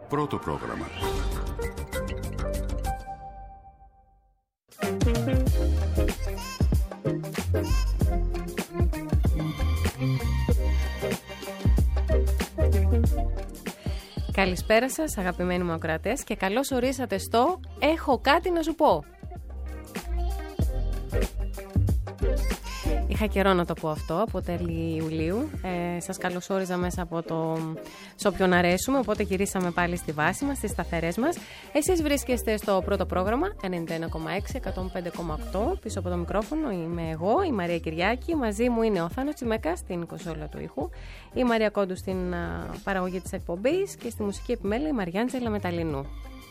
Πρώτο πρόγραμμα. Καλησπέρα σας αγαπημένοι μου ακροατές και καλώς ορίσατε στο «Έχω κάτι να σου πω». Είχα καιρό να το πω αυτό, από τέλη Ιουλίου. Σας καλωσόριζα μέσα από το «Σ' όποιον αρέσουμε», οπότε γυρίσαμε πάλι στη βάση μας, στις σταθερές μας. Εσείς βρίσκεστε στο πρώτο πρόγραμμα, 91,6, 105,8. Πίσω από το μικρόφωνο είμαι εγώ, η Μαρία Κυριάκη. Μαζί μου είναι ο Θάνος Τσιμέκας στην κονσόλα του ήχου, η Μαρία Κόντου στην παραγωγή της εκπομπής και στη μουσική επιμέλεια η Μαριάντζελα Μεταλλινού.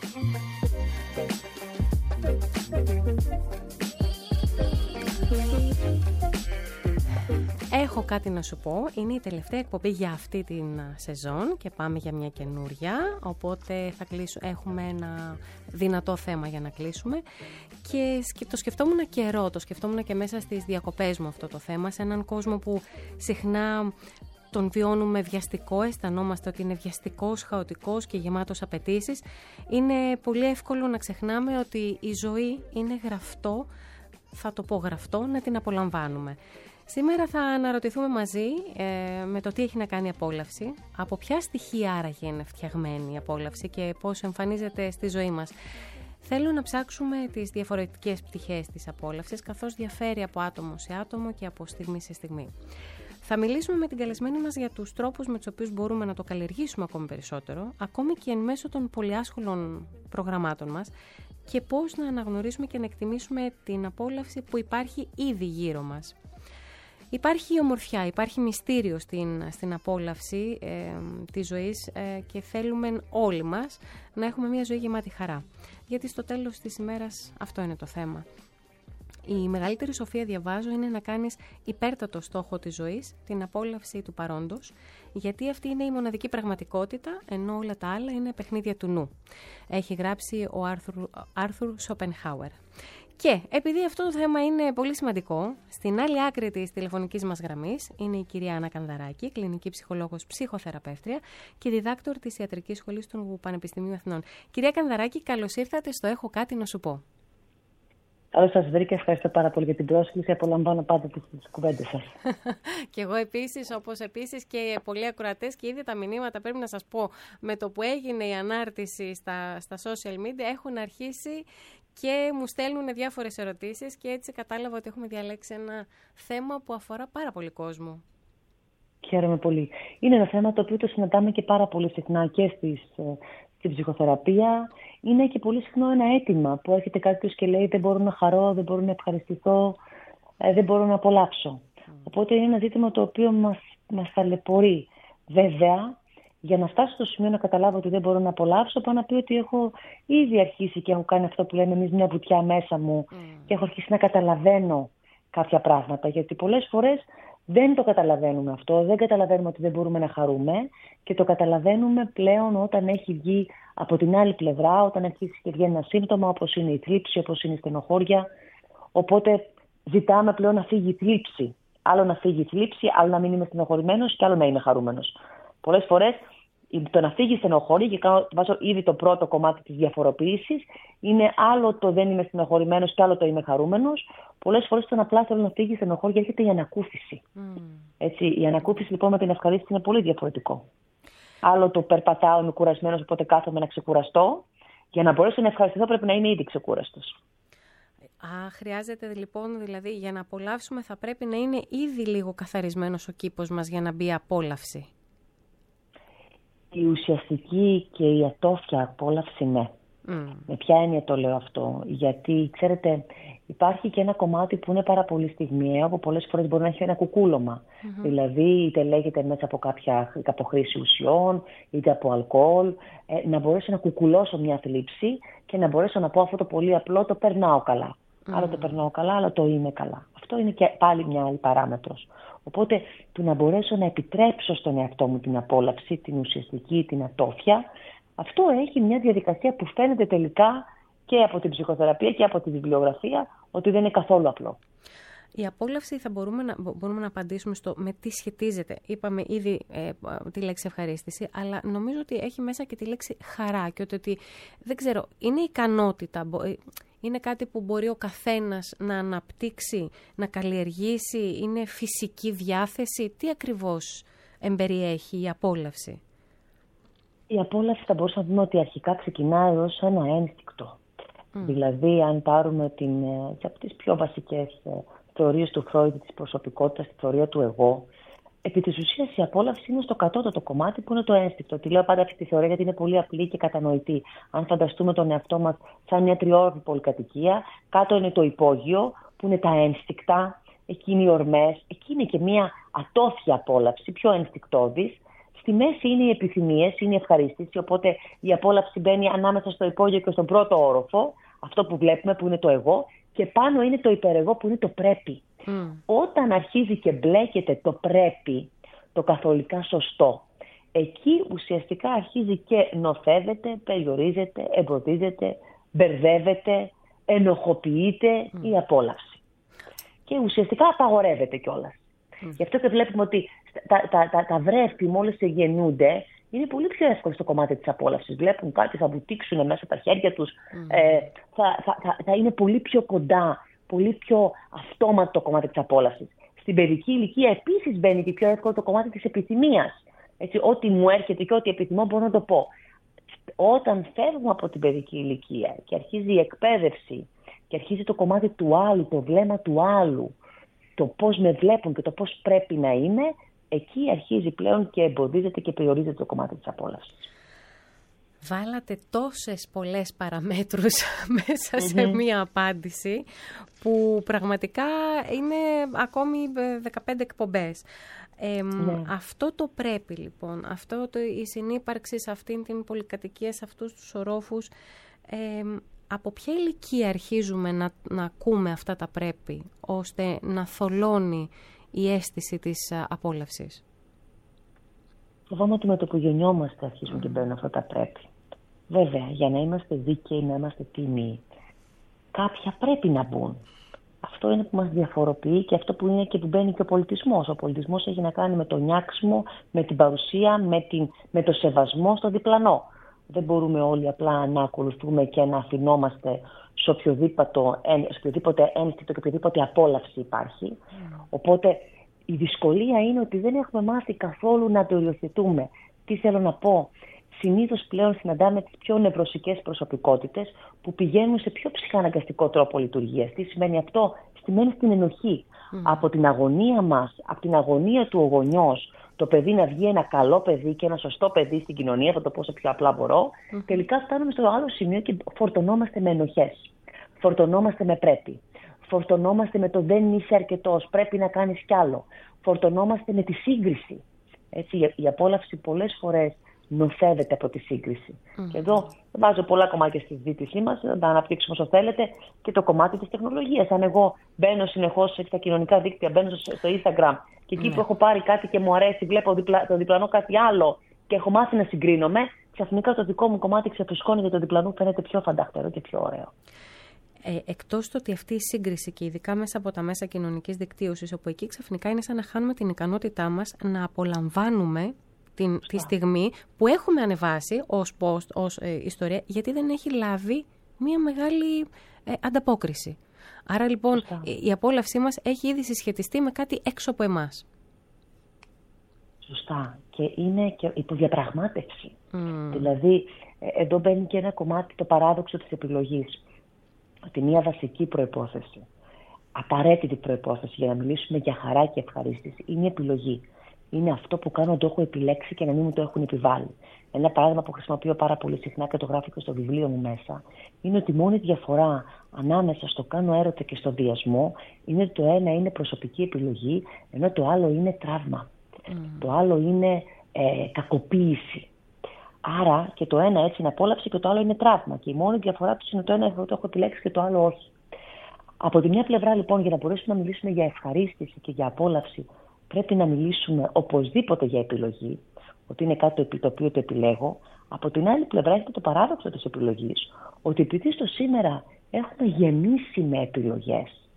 Έχω κάτι να σου πω, είναι η τελευταία εκπομπή για αυτή την σεζόν και πάμε για μια καινούρια, οπότε έχουμε ένα δυνατό θέμα για να κλείσουμε και το σκεφτόμουν καιρό, το σκεφτόμουν και μέσα στις διακοπές μου αυτό το θέμα, σε έναν κόσμο που συχνά τον βιώνουμε βιαστικό, αισθανόμαστε ότι είναι βιαστικός, χαοτικός και γεμάτος απαιτήσεις. Είναι πολύ εύκολο να ξεχνάμε ότι η ζωή είναι γραφτό, θα το πω γραφτό, να την απολαμβάνουμε. Σήμερα θα αναρωτηθούμε μαζί με το τι έχει να κάνει η απόλαυση, από ποια στοιχεία άραγε είναι φτιαγμένη η απόλαυση και πώς εμφανίζεται στη ζωή μας. Θέλω να ψάξουμε τις διαφορετικές πτυχές της απόλαυσης, καθώς διαφέρει από άτομο σε άτομο και από στιγμή σε στιγμή. Θα μιλήσουμε με την καλεσμένη μας για τους τρόπους με τους οποίους μπορούμε να το καλλιεργήσουμε ακόμη περισσότερο, ακόμη και εν μέσω των πολυάσχολων προγραμμάτων μας, και πώς να αναγνωρίσουμε και να εκτιμήσουμε την απόλαυση που υπάρχει ήδη γύρω μας. Υπάρχει ομορφιά, υπάρχει μυστήριο στην απόλαυση της ζωής και θέλουμε όλοι μας να έχουμε μια ζωή γεμάτη χαρά. Γιατί στο τέλος της ημέρας αυτό είναι το θέμα. Η μεγαλύτερη σοφία, διαβάζω, είναι να κάνεις υπέρτατο στόχο της ζωής, την απόλαυση του παρόντος, γιατί αυτή είναι η μοναδική πραγματικότητα, ενώ όλα τα άλλα είναι παιχνίδια του νου. Έχει γράψει ο Άρθουρ Σοπενχάουερ. Και επειδή αυτό το θέμα είναι πολύ σημαντικό, στην άλλη άκρη της τηλεφωνικής μας γραμμής είναι η κυρία Άννα Κανδαράκη, κλινική ψυχολόγος, ψυχοθεραπεύτρια και διδάκτορ της Ιατρικής Σχολής του Πανεπιστημίου Αθηνών. Κυρία Κανδαράκη, καλώς ήρθατε στο «Έχω κάτι να σου πω». Καλώς σας βρήκα, ευχαριστώ πάρα πολύ για την πρόσκληση. Απολαμβάνω πάντα τις κουβέντες σας. Και εγώ επίσης, όπως επίσης και πολλοί ακροατές, και ήδη τα μηνύματα, πρέπει να σας πω, με το που έγινε η ανάρτηση στα social media, έχουν αρχίσει και μου στέλνουν διάφορες ερωτήσεις και έτσι κατάλαβα ότι έχουμε διαλέξει ένα θέμα που αφορά πάρα πολύ κόσμο. Χαίρομαι πολύ. Είναι ένα θέμα το οποίο το συναντάμε και πάρα πολύ συχνά και στην ψυχοθεραπεία. Είναι και πολύ συχνό ένα αίτημα που έρχεται κάποιος και λέει δεν μπορώ να χαρώ, δεν μπορώ να ευχαριστηθώ, δεν μπορώ να απολαύσω. Οπότε είναι ένα ζήτημα το οποίο μας ταλαιπωρεί. Βέβαια, για να φτάσω στο σημείο να καταλάβω ότι δεν μπορώ να απολαύσω, πάω να πει ότι έχω ήδη αρχίσει και έχω κάνει αυτό που λέμε εμείς μια βουτιά μέσα μου και έχω αρχίσει να καταλαβαίνω κάποια πράγματα. Γιατί πολλές φορές δεν το καταλαβαίνουμε αυτό, δεν καταλαβαίνουμε ότι δεν μπορούμε να χαρούμε και το καταλαβαίνουμε πλέον όταν έχει βγει από την άλλη πλευρά, όταν αρχίσει και βγαίνει ένα σύμπτωμα όπως είναι η θλίψη, όπως είναι η στενοχώρια. Οπότε ζητάμε πλέον να φύγει η θλίψη. Άλλο να φύγει η θλίψη, άλλο να μην είμαι στενοχωρημένος και άλλο να είμαι χαρούμενος. Πολλές φορές το να φύγει η στενοχώρια, και βάζω ήδη το πρώτο κομμάτι της διαφοροποίησης, είναι άλλο το δεν είμαι στενοχωρημένος και άλλο το είμαι χαρούμενος. Πολλές φορές το απλά θέλω να φύγει η στενοχώρια έρχεται η ανακούφιση. Έτσι, η ανακούφιση λοιπόν με την ευχαρίστηση είναι πολύ διαφορετικό. Άλλο το περπατάω, είμαι κουρασμένος, οπότε κάθομαι να ξεκουραστώ. Για να μπορέσω να ευχαριστηθώ πρέπει να είμαι ήδη ξεκούραστος. Χρειάζεται λοιπόν, δηλαδή, για να απολαύσουμε θα πρέπει να είναι ήδη λίγο καθαρισμένος ο κήπος μας για να μπει απόλαυση. Η ουσιαστική και η ατόφια απόλαυση, ναι. Με ποια έννοια το λέω αυτό? Γιατί, ξέρετε, υπάρχει και ένα κομμάτι που είναι πάρα πολύ στιγμιαίο, που πολλές φορές μπορεί να έχει ένα κουκούλωμα. Δηλαδή, είτε λέγεται μέσα από χρήση ουσιών, είτε από αλκοόλ, να μπορέσω να κουκουλώσω μια θλίψη και να μπορέσω να πω αυτό το πολύ απλό, το περνάω καλά. Άλλο το περνάω καλά, άλλο το είμαι καλά. Αυτό είναι και πάλι μια άλλη παράμετρος. Οπότε, του να μπορέσω να επιτρέψω στον εαυτό μου την απόλαυση, την ουσιαστική, την ατόφια, αυτό έχει μια διαδικασία που φαίνεται τελικά και από την ψυχοθεραπεία και από τη βιβλιογραφία ότι δεν είναι καθόλου απλό. Η απόλαυση θα μπορούμε να απαντήσουμε στο με τι σχετίζεται. Είπαμε ήδη τη λέξη ευχαρίστηση, αλλά νομίζω ότι έχει μέσα και τη λέξη χαρά και ότι δεν ξέρω, είναι ικανότητα, είναι κάτι που μπορεί ο καθένας να αναπτύξει, να καλλιεργήσει, είναι φυσική διάθεση. Τι ακριβώς εμπεριέχει η απόλαυση? Η απόλαυση θα μπορούσαμε να πούμε ότι αρχικά ξεκινάει ως ένα ένστικτο. Δηλαδή, αν πάρουμε και από τις πιο βασικές θεωρίες του Φρόιντ της προσωπικότητας, τη θεωρία του εγώ, επί της ουσίας η απόλαυση είναι στο κατώτατο κομμάτι που είναι το ένστικτο. Τη λέω πάντα αυτή τη θεωρία γιατί είναι πολύ απλή και κατανοητή. Αν φανταστούμε τον εαυτό μας σαν μια τριόροφη πολυκατοικία, κάτω είναι το υπόγειο που είναι τα ένστικτα, εκεί είναι οι ορμές, εκεί είναι και μια ατόφια απόλαυση, πιο ενστικτώδης. Στη μέση είναι οι επιθυμίες, είναι η ευχαρίστηση, οπότε η απόλαυση μπαίνει ανάμεσα στο υπόγειο και στον πρώτο όροφο, αυτό που βλέπουμε που είναι το εγώ, και πάνω είναι το υπερεγώ που είναι το πρέπει. Όταν αρχίζει και μπλέκεται το πρέπει, το καθολικά σωστό, εκεί ουσιαστικά αρχίζει και νοθεύεται, περιορίζεται, εμποδίζεται, μπερδεύεται, ενοχοποιείται η απόλαυση. Και ουσιαστικά απαγορεύεται κιόλας. Γι' αυτό και βλέπουμε ότι τα βρέφη μόλις γεννούνται είναι πολύ πιο εύκολο στο κομμάτι της απόλαυσης. Βλέπουν κάτι, θα βουτήξουν μέσα τα χέρια τους, θα είναι πολύ πιο κοντά, πολύ πιο αυτόματο το κομμάτι της απόλαυσης. Στην παιδική ηλικία επίσης μπαίνει και πιο εύκολο το κομμάτι της επιθυμίας. Έτσι, ό,τι μου έρχεται και ό,τι επιθυμώ μπορώ να το πω. Όταν φεύγουμε από την παιδική ηλικία και αρχίζει η εκπαίδευση και αρχίζει το κομμάτι του άλλου, το βλέμμα του άλλου, το πώς με βλέπουν και το πώς πρέπει να είναι, εκεί αρχίζει πλέον και εμποδίζεται και περιορίζεται το κομμάτι της απόλαυσης. Βάλατε τόσες πολλές παραμέτρους μέσα σε μία απάντηση που πραγματικά είναι ακόμη 15 εκπομπές. Αυτό το πρέπει λοιπόν, η συνύπαρξη σε αυτήν την πολυκατοικία, σε αυτούς τους ορόφους, από ποια ηλικία αρχίζουμε να ακούμε αυτά τα πρέπει, ώστε να θολώνει η αίσθηση της απόλαυσης? Φοβάμαι ότι με το που γεννιόμαστε αρχίζουν και μπαίνουν αυτά τα πρέπει. Βέβαια, για να είμαστε δίκαιοι, να είμαστε τίμιοι, κάποια πρέπει να μπουν. Αυτό είναι που μας διαφοροποιεί και αυτό που είναι και που μπαίνει και ο πολιτισμός. Ο πολιτισμός έχει να κάνει με το νιάξιμο, με την παρουσία, με το σεβασμό στο διπλανό. Δεν μπορούμε όλοι απλά να ακολουθούμε και να αφινόμαστε σε οποιοδήποτε ένστικτο και οποιοδήποτε απόλαυση υπάρχει. Οπότε η δυσκολία είναι ότι δεν έχουμε μάθει καθόλου να το υιοθετούμε. Τι θέλω να πω? Συνήθως πλέον συναντάμε τις πιο νευρωσικές προσωπικότητες που πηγαίνουν σε πιο ψυχαναγκαστικό τρόπο λειτουργίας. Τι σημαίνει αυτό? Σημαίνει στην ενοχή. Από την αγωνία μας, από την αγωνία του ο γονιός, το παιδί να βγει ένα καλό παιδί και ένα σωστό παιδί στην κοινωνία, θα το πω όσο πιο απλά μπορώ, τελικά φτάνουμε στο άλλο σημείο και φορτωνόμαστε με ενοχές. Φορτωνόμαστε με πρέπει. Φορτωνόμαστε με το δεν είσαι αρκετός, πρέπει να κάνεις κι άλλο. Φορτωνόμαστε με τη σύγκριση. Έτσι, η απόλαυση πολλές φορές νοθεύεται από τη σύγκριση. Και εδώ βάζω πολλά κομμάτια στη συζήτησή μας, να τα αναπτύξουμε όσο θέλετε, και το κομμάτι της τεχνολογίας. Αν εγώ μπαίνω συνεχώς στα κοινωνικά δίκτυα, μπαίνω στο Instagram και εκεί που έχω πάρει κάτι και μου αρέσει, βλέπω το διπλανό κάτι άλλο και έχω μάθει να συγκρίνομαι, ξαφνικά το δικό μου κομμάτι ξεφουσκώνει και το διπλανό φαίνεται πιο φανταχτερό και πιο ωραίο. Εκτός το ότι αυτή η σύγκριση και ειδικά μέσα από τα μέσα κοινωνικής δικτύωσης, όπου εκεί ξαφνικά είναι σαν να χάνουμε την ικανότητά μας να απολαμβάνουμε τη στιγμή που έχουμε ανεβάσει ως post, ως ιστορία, γιατί δεν έχει λάβει μια μεγάλη ανταπόκριση. Άρα λοιπόν η απόλαυσή μας έχει ήδη συσχετιστεί με κάτι έξω από εμάς. Σωστά. Και είναι και υποδιαπραγμάτευση. Δηλαδή, εδώ μπαίνει και ένα κομμάτι, το παράδοξο της επιλογής. Ότι μια βασική προϋπόθεση, απαραίτητη προϋπόθεση για να μιλήσουμε για χαρά και ευχαρίστηση, είναι η επιλογή. Είναι αυτό που κάνω, το έχω επιλέξει και να μην μου το έχουν επιβάλει. Ένα παράδειγμα που χρησιμοποιώ πάρα πολύ συχνά και το γράφω και στο βιβλίο μου μέσα, είναι ότι η μόνη διαφορά ανάμεσα στο κάνω έρωτα και στο βιασμό είναι ότι το ένα είναι προσωπική επιλογή, ενώ το άλλο είναι τραύμα. Το άλλο είναι κακοποίηση. Άρα και το ένα έτσι είναι απόλαυση και το άλλο είναι τραύμα. Και η μόνη διαφορά τους είναι το ένα το έχω επιλέξει και το άλλο όχι. Από τη μια πλευρά λοιπόν, για να μπορέσουμε να μιλήσουμε για ευχαρίστηση και για απόλαυση, πρέπει να μιλήσουμε οπωσδήποτε για επιλογή, ότι είναι κάτι το οποίο το επιλέγω. Από την άλλη πλευρά έχετε το παράδοξο της επιλογής, ότι επειδή στο σήμερα έχουμε γεμίσει με επιλογές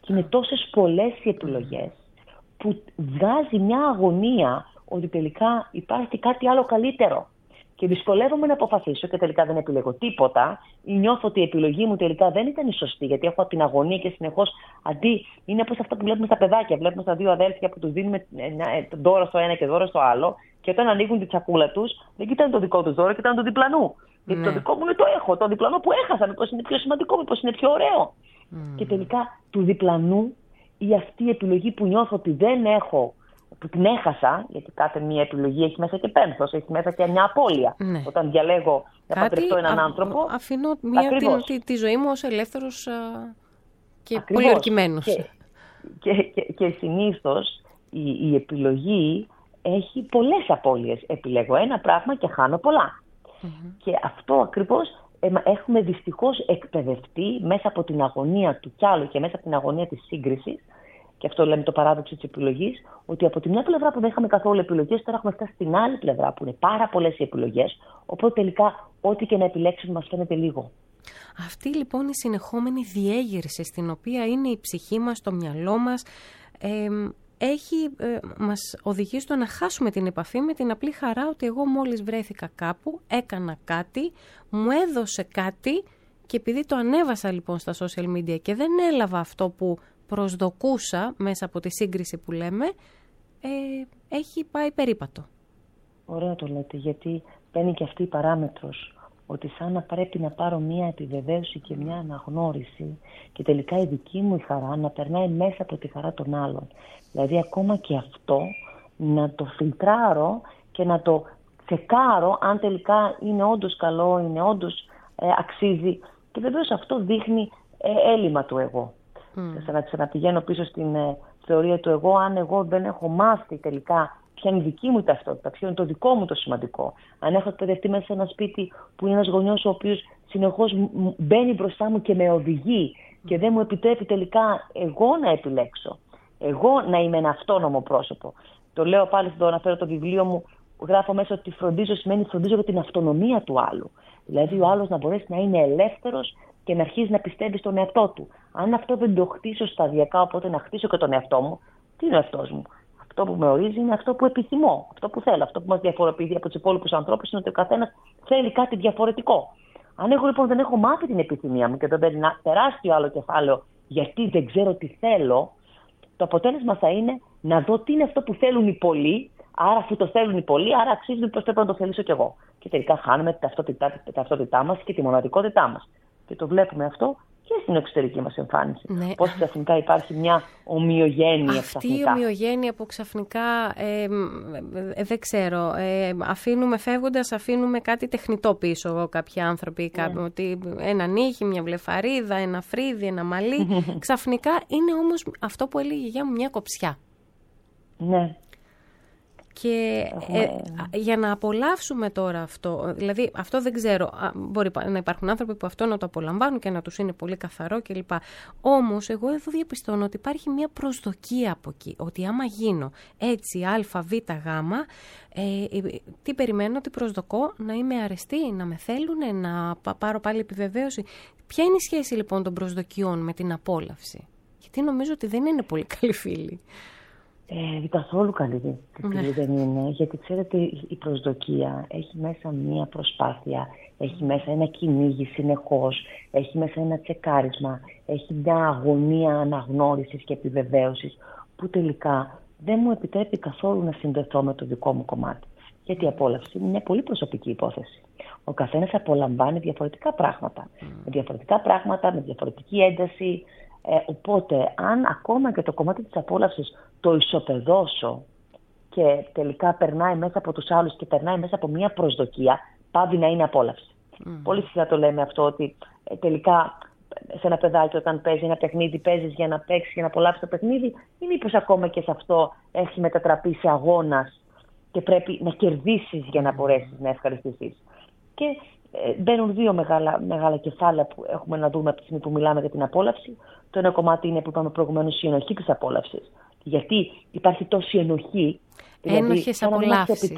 Και είναι τόσες πολλές οι επιλογές που βγάζει μια αγωνία ότι τελικά υπάρχει κάτι άλλο καλύτερο. Και δυσκολεύομαι να αποφασίσω και τελικά δεν επιλέγω τίποτα, ή νιώθω ότι η επιλογή μου τελικά δεν ήταν η σωστή, γιατί έχω την αγωνία και συνεχώς αντί. Είναι όπως αυτά που βλέπουμε στα παιδάκια. Βλέπουμε στα δύο αδέλφια που τους δίνουμε δώρο στο ένα και δώρο στο άλλο, και όταν ανοίγουν τη τσακούλα τους, δεν κοιτάνε το δικό τους δώρο, κοιτάνε το διπλανού. Γιατί το δικό μου είναι το έχω, το διπλανό που έχασα, μήπως είναι πιο σημαντικό, μήπως είναι πιο ωραίο. Και τελικά του διπλανού, ή αυτή η επιλογή που νιώθω ότι δεν έχω, που την έχασα, γιατί κάθε μία επιλογή έχει μέσα και πένθος, έχει μέσα και μια απώλεια. Όταν διαλέγω να παντρευτώ έναν άνθρωπο. Αφήνω τη ζωή μου ως ελεύθερος και πολιορκημένος. Και συνήθως η επιλογή έχει πολλές απώλειες. Επιλέγω ένα πράγμα και χάνω πολλά. Και αυτό ακριβώς έχουμε δυστυχώς εκπαιδευτεί μέσα από την αγωνία του κι άλλου και μέσα από την αγωνία της σύγκρισης. Και αυτό λέμε το παράδοξο της επιλογής, ότι από τη μια πλευρά που δεν είχαμε καθόλου επιλογές, τώρα έχουμε φτάσει στην άλλη πλευρά που είναι πάρα πολλές οι επιλογές. Οπότε τελικά, ό,τι και να επιλέξουμε, μας φαίνεται λίγο. Αυτή λοιπόν η συνεχόμενη διέγερση, στην οποία είναι η ψυχή μας, το μυαλό μας, μας οδηγεί στο να χάσουμε την επαφή με την απλή χαρά ότι εγώ μόλις βρέθηκα κάπου, έκανα κάτι, μου έδωσε κάτι, και επειδή το ανέβασα λοιπόν στα social media και δεν έλαβα αυτό που προσδοκούσα μέσα από τη σύγκριση που λέμε, έχει πάει περίπατο. Ωραία το λέτε, γιατί παίρνει και αυτή η παράμετρος, ότι σαν να πρέπει να πάρω μία επιβεβαίωση και μία αναγνώριση και τελικά η δική μου η χαρά να περνάει μέσα από τη χαρά των άλλων. Δηλαδή ακόμα και αυτό να το φιλτράρω και να το τσεκάρω αν τελικά είναι όντως καλό, είναι όντως αξίζει. Και βεβαίως αυτό δείχνει έλλειμμα του εγώ. Σαν να πηγαίνω πίσω στην θεωρία του εγώ, αν εγώ δεν έχω μάθει τελικά ποια είναι η δική μου ταυτότητα, ποιο είναι το δικό μου το σημαντικό. Αν έχω εκπαιδευτεί μέσα σε ένα σπίτι που είναι ένας γονιός ο οποίος συνεχώς μπαίνει μπροστά μου και με οδηγεί και δεν μου επιτρέπει τελικά εγώ να επιλέξω, εγώ να είμαι ένα αυτόνομο πρόσωπο. Το λέω πάλι, θα το αναφέρω το βιβλίο μου, γράφω μέσα ότι φροντίζω σημαίνει φροντίζω για την αυτονομία του άλλου. Δηλαδή ο άλλος να μπορέσει να είναι ελεύθερος και να αρχίσει να πιστεύει στον εαυτό του. Αν αυτό δεν το χτίσω σταδιακά, οπότε να χτίσω και τον εαυτό μου, τι είναι ο εαυτός μου? Αυτό που με ορίζει είναι αυτό που επιθυμώ, αυτό που θέλω. Αυτό που μας διαφοροποιεί από τους υπόλοιπους ανθρώπους είναι ότι ο καθένας θέλει κάτι διαφορετικό. Αν εγώ λοιπόν δεν έχω μάθει την επιθυμία μου και δεν παίρνει ένα τεράστιο άλλο κεφάλαιο γιατί δεν ξέρω τι θέλω, το αποτέλεσμα θα είναι να δω τι είναι αυτό που θέλουν οι πολλοί. Άρα, αφού το θέλουν οι πολλοί, άρα αξίζει πως πρέπει να το θελήσω κι εγώ. Και τελικά χάνουμε την ταυτότητά μας και τη μοναδικότητά μας. Και το βλέπουμε αυτό και στην εξωτερική μας εμφάνιση. Ναι. Πώς ξαφνικά υπάρχει μια ομοιογένεια. Αυτή η ομοιογένεια που ξαφνικά, δεν ξέρω, φεύγοντας αφήνουμε κάτι τεχνητό πίσω κάποιοι άνθρωποι. Ότι ένα νύχι, μια βλεφαρίδα, ένα φρύδι, ένα μαλλί. Ξαφνικά είναι όμως αυτό που έλεγε η γιαγιά μου, μια κοψιά. Ναι. Και για να απολαύσουμε τώρα αυτό, δηλαδή αυτό δεν ξέρω, μπορεί να υπάρχουν άνθρωποι που αυτό να το απολαμβάνουν και να τους είναι πολύ καθαρό κλπ. Όμως εγώ εδώ διαπιστώνω ότι υπάρχει μια προσδοκία από εκεί, ότι άμα γίνω έτσι α, β, γ, τι περιμένω, τι προσδοκώ, να είμαι αρεστή, να με θέλουν, να πάρω πάλι επιβεβαίωση. Ποια είναι η σχέση λοιπόν των προσδοκιών με την απόλαυση? Γιατί νομίζω ότι δεν είναι πολύ καλή φίλη. Καθόλου καλή δεν είναι, γιατί ξέρετε η προσδοκία έχει μέσα μία προσπάθεια, έχει μέσα ένα κυνήγι συνεχώς, έχει μέσα ένα τσεκάρισμα, έχει μια αγωνία αναγνώρισης και επιβεβαίωσης που τελικά δεν μου επιτρέπει καθόλου να συνδεθώ με το δικό μου κομμάτι. Γιατί η απόλαυση είναι μια πολύ προσωπική υπόθεση. Ο καθένας απολαμβάνει διαφορετικά πράγματα, με διαφορετικά πράγματα, με διαφορετική ένταση. Οπότε, αν ακόμα και το κομμάτι της απόλαυσης το ισοπεδώσω και τελικά περνάει μέσα από τους άλλους και περνάει μέσα από μια προσδοκία, πάβει να είναι απόλαυση. Πολύ συχνά το λέμε αυτό, ότι τελικά σε ένα παιδάκι όταν παίζει ένα παιχνίδι, παίζεις για να παίξεις, για να απολαύσεις το παιχνίδι, ή μήπως ακόμα και σε αυτό έχει μετατραπεί σε αγώνας και πρέπει να κερδίσεις για να μπορέσεις να ευχαριστηθείς. Και μπαίνουν δύο μεγάλα κεφάλαια που έχουμε να δούμε από τη στιγμή που μιλάμε για την απόλαυση. Το ένα κομμάτι είναι που είπαμε προηγουμένως η ενοχή της απόλαυσης. Γιατί υπάρχει τόση ενοχή. Ένοχες απολαύσεις.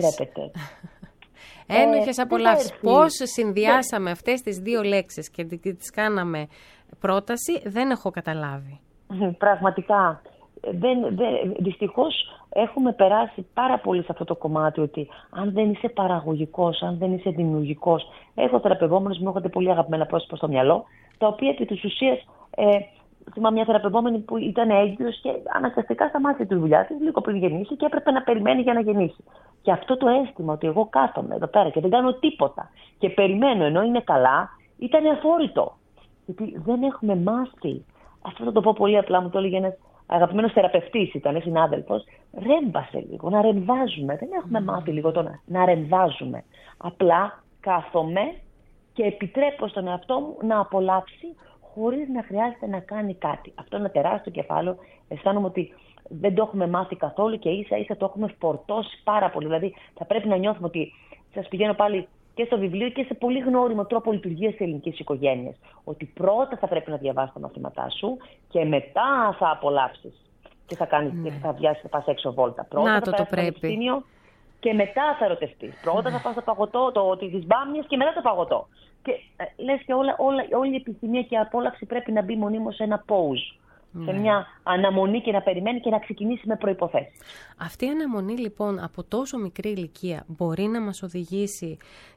Ένοχες απολαύσεις. Πώς συνδυάσαμε αυτές τις δύο λέξεις και τις κάναμε πρόταση, δεν έχω καταλάβει. πραγματικά. Δυστυχώς έχουμε περάσει πάρα πολύ σε αυτό το κομμάτι ότι αν δεν είσαι παραγωγικός, αν δεν είσαι δημιουργικός. Έχω θεραπευόμενους, μου έχονται πολύ αγαπημένα πρόσωπα στο μυαλό, τα οποία επί της ουσίας, θυμάμαι μια θεραπευόμενη που ήταν έγκυος και αναγκαστικά σταμάτησε τη δουλειά της λίγο πριν γεννήσει και έπρεπε να περιμένει για να γεννήσει. Και αυτό το αίσθημα ότι εγώ κάθομαι εδώ πέρα και δεν κάνω τίποτα και περιμένω ενώ είναι καλά, ήταν αφόρητο. Γιατί δεν έχουμε μάθει. Αυτό θα το πω πολύ απλά, μου το έλεγε ένας αγαπημένος θεραπευτής, ήταν συνάδελφος. Ρέμβασε λίγο, να ρεμβάζουμε. Δεν έχουμε μάθει λίγο να ρεμβάζουμε. Απλά κάθομαι και επιτρέπω στον εαυτό μου να απολαύσει χωρίς να χρειάζεται να κάνει κάτι. Αυτό είναι ένα τεράστιο κεφάλαιο. Αισθάνομαι ότι δεν το έχουμε μάθει καθόλου και ίσα ίσα το έχουμε φορτώσει πάρα πολύ. Δηλαδή θα πρέπει να νιώθουμε ότι, σας πηγαίνω πάλι και στο βιβλίο και σε πολύ γνώριμο τρόπο λειτουργίας της ελληνικής οικογένειας, ότι πρώτα θα πρέπει να διαβάσεις τα μαθήματά σου και μετά θα απολαύσεις και θα κάνεις και θα βγάλεις, θα πας έξω βόλτα. Πρώτα θα πας στο πανεπιστήμιο και μετά θα ερωτευτείς. Πρώτα θα πας στο παγωτό τις μπάμιες και μετά το παγωτό. Και λες και όλη η επιθυμία και η απόλαυση πρέπει να μπει μονίμως σε ένα pause. Σε μια αναμονή και να περιμένει και να ξεκινήσει με προϋποθέσεις. Αυτή η αναμονή λοιπόν από τόσο μικρή ηλικία μπορεί να μας οδηγήσει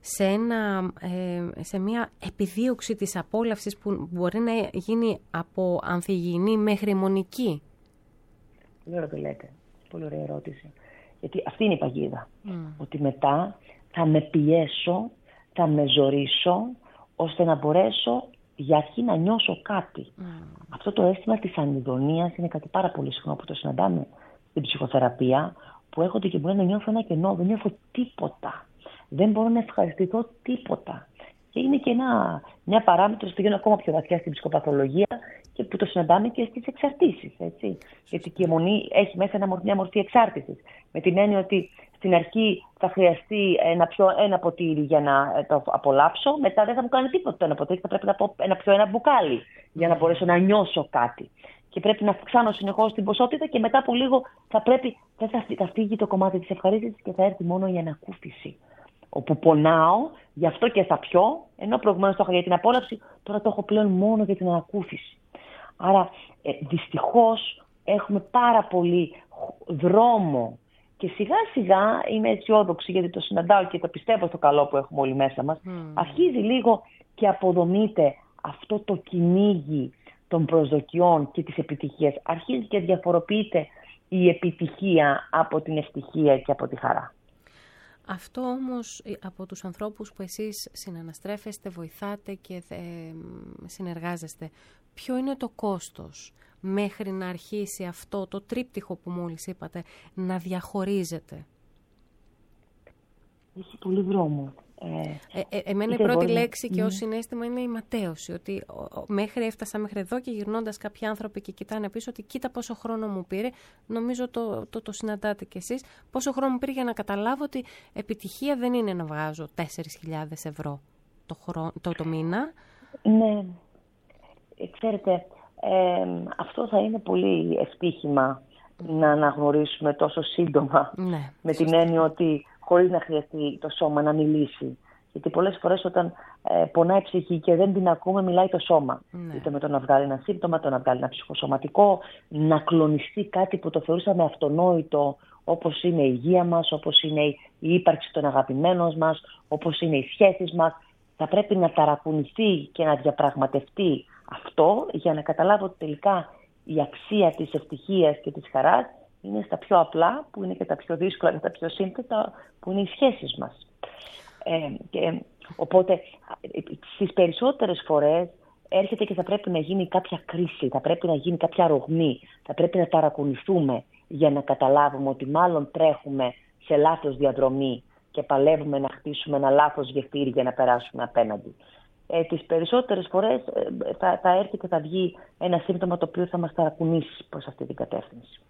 σε μια επιδίωξη της απόλαυσης που μπορεί να γίνει από ανθυγιεινή μέχρι αιμονική. Πολύ ωραία το λέτε. Πολύ ωραία ερώτηση. Γιατί αυτή είναι η παγίδα. Ότι μετά θα με πιέσω, θα με ζορίσω, ώστε να μπορέσω για αρχή να νιώσω κάτι. Αυτό το αίσθημα της ανιδονίας είναι κάτι πάρα πολύ συχνό που το συναντάμε στην ψυχοθεραπεία, που έχονται και μπορεί να νιώθω ένα κενό, δεν νιώθω τίποτα. Δεν μπορώ να ευχαριστηθώ τίποτα. Και είναι και μια παράμετρος που γίνει ακόμα πιο βαθιά στην ψυχοπαθολογία και που το συναντάμε και στις εξαρτήσεις. Έτσι. Γιατί και η αιμονή έχει μέσα μια μορφή εξάρτησης. Με την έννοια ότι στην αρχή θα χρειαστεί να πιω ένα ποτήρι για να το απολαύσω, μετά δεν θα μου κάνει τίποτα ένα ποτήρι, θα πρέπει να πιω ένα μπουκάλι για να μπορέσω να νιώσω κάτι. Και πρέπει να αυξάνω συνεχώς την ποσότητα και μετά από λίγο θα φύγει το κομμάτι της ευχαρίστησης και θα έρθει μόνο η ανακούφιση. Όπου πονάω, γι' αυτό και θα πιω, ενώ προηγουμένως το είχα για την απόλαυση, τώρα το έχω πλέον μόνο για την ανακούφιση. Άρα δυστυχώς έχουμε πάρα πολύ δρόμο και σιγά σιγά είμαι αισιόδοξη γιατί το συναντάω και το πιστεύω στο καλό που έχουμε όλοι μέσα μας. Αρχίζει λίγο και αποδομείται αυτό το κυνήγι των προσδοκιών και της επιτυχίας. Αρχίζει και διαφοροποιείται η επιτυχία από την ευτυχία και από τη χαρά. Αυτό όμως από τους ανθρώπους που εσείς συναναστρέφεστε, βοηθάτε και συνεργάζεστε, ποιο είναι το κόστος μέχρι να αρχίσει αυτό το τρίπτυχο που μόλις είπατε να διαχωρίζεται? Έχει πολύ δρόμο. Εμένα η πρώτη λέξη και ως συναίσθημα είναι η ματέωση, ότι έφτασα μέχρι εδώ και γυρνώντας κάποιοι άνθρωποι και κοιτάνε πίσω ότι κοίτα πόσο χρόνο μου πήρε, νομίζω το συναντάτε κι εσείς, πόσο χρόνο μου πήρε για να καταλάβω ότι επιτυχία δεν είναι να βγάζω 4.000 ευρώ το μήνα. Ναι, ξέρετε, αυτό θα είναι πολύ ευτύχημα να αναγνωρίσουμε τόσο σύντομα, με την έννοια ότι χωρίς να χρειαστεί το σώμα να μιλήσει. Γιατί πολλές φορές όταν πονάει η ψυχή και δεν την ακούμε, μιλάει το σώμα. Είτε με το να βγάλει ένα σύμπτωμα, το να βγάλει ένα ψυχοσωματικό, να κλονιστεί κάτι που το θεωρούσαμε αυτονόητο, όπως είναι η υγεία μας, όπως είναι η ύπαρξη των αγαπημένων μας, όπως είναι οι σχέσεις μας. Θα πρέπει να ταρακουνηθεί και να διαπραγματευτεί αυτό για να καταλάβω ότι τελικά η αξία της ευτυχίας και της χαράς είναι στα πιο απλά, που είναι και τα πιο δύσκολα και τα πιο σύνθετα, που είναι οι σχέσεις μας. Οπότε στις περισσότερες φορές έρχεται και θα πρέπει να γίνει κάποια κρίση, θα πρέπει να γίνει κάποια ρογμή, θα πρέπει να ταρακουνηθούμε για να καταλάβουμε ότι μάλλον τρέχουμε σε λάθος διαδρομή και παλεύουμε να χτίσουμε ένα λάθος γεφύρι για να περάσουμε απέναντι. Τις περισσότερες φορές θα έρθει και θα βγει ένα σύμπτωμα το οποίο θα μας ταρακουνήσει προς αυτή την κατεύθυνση.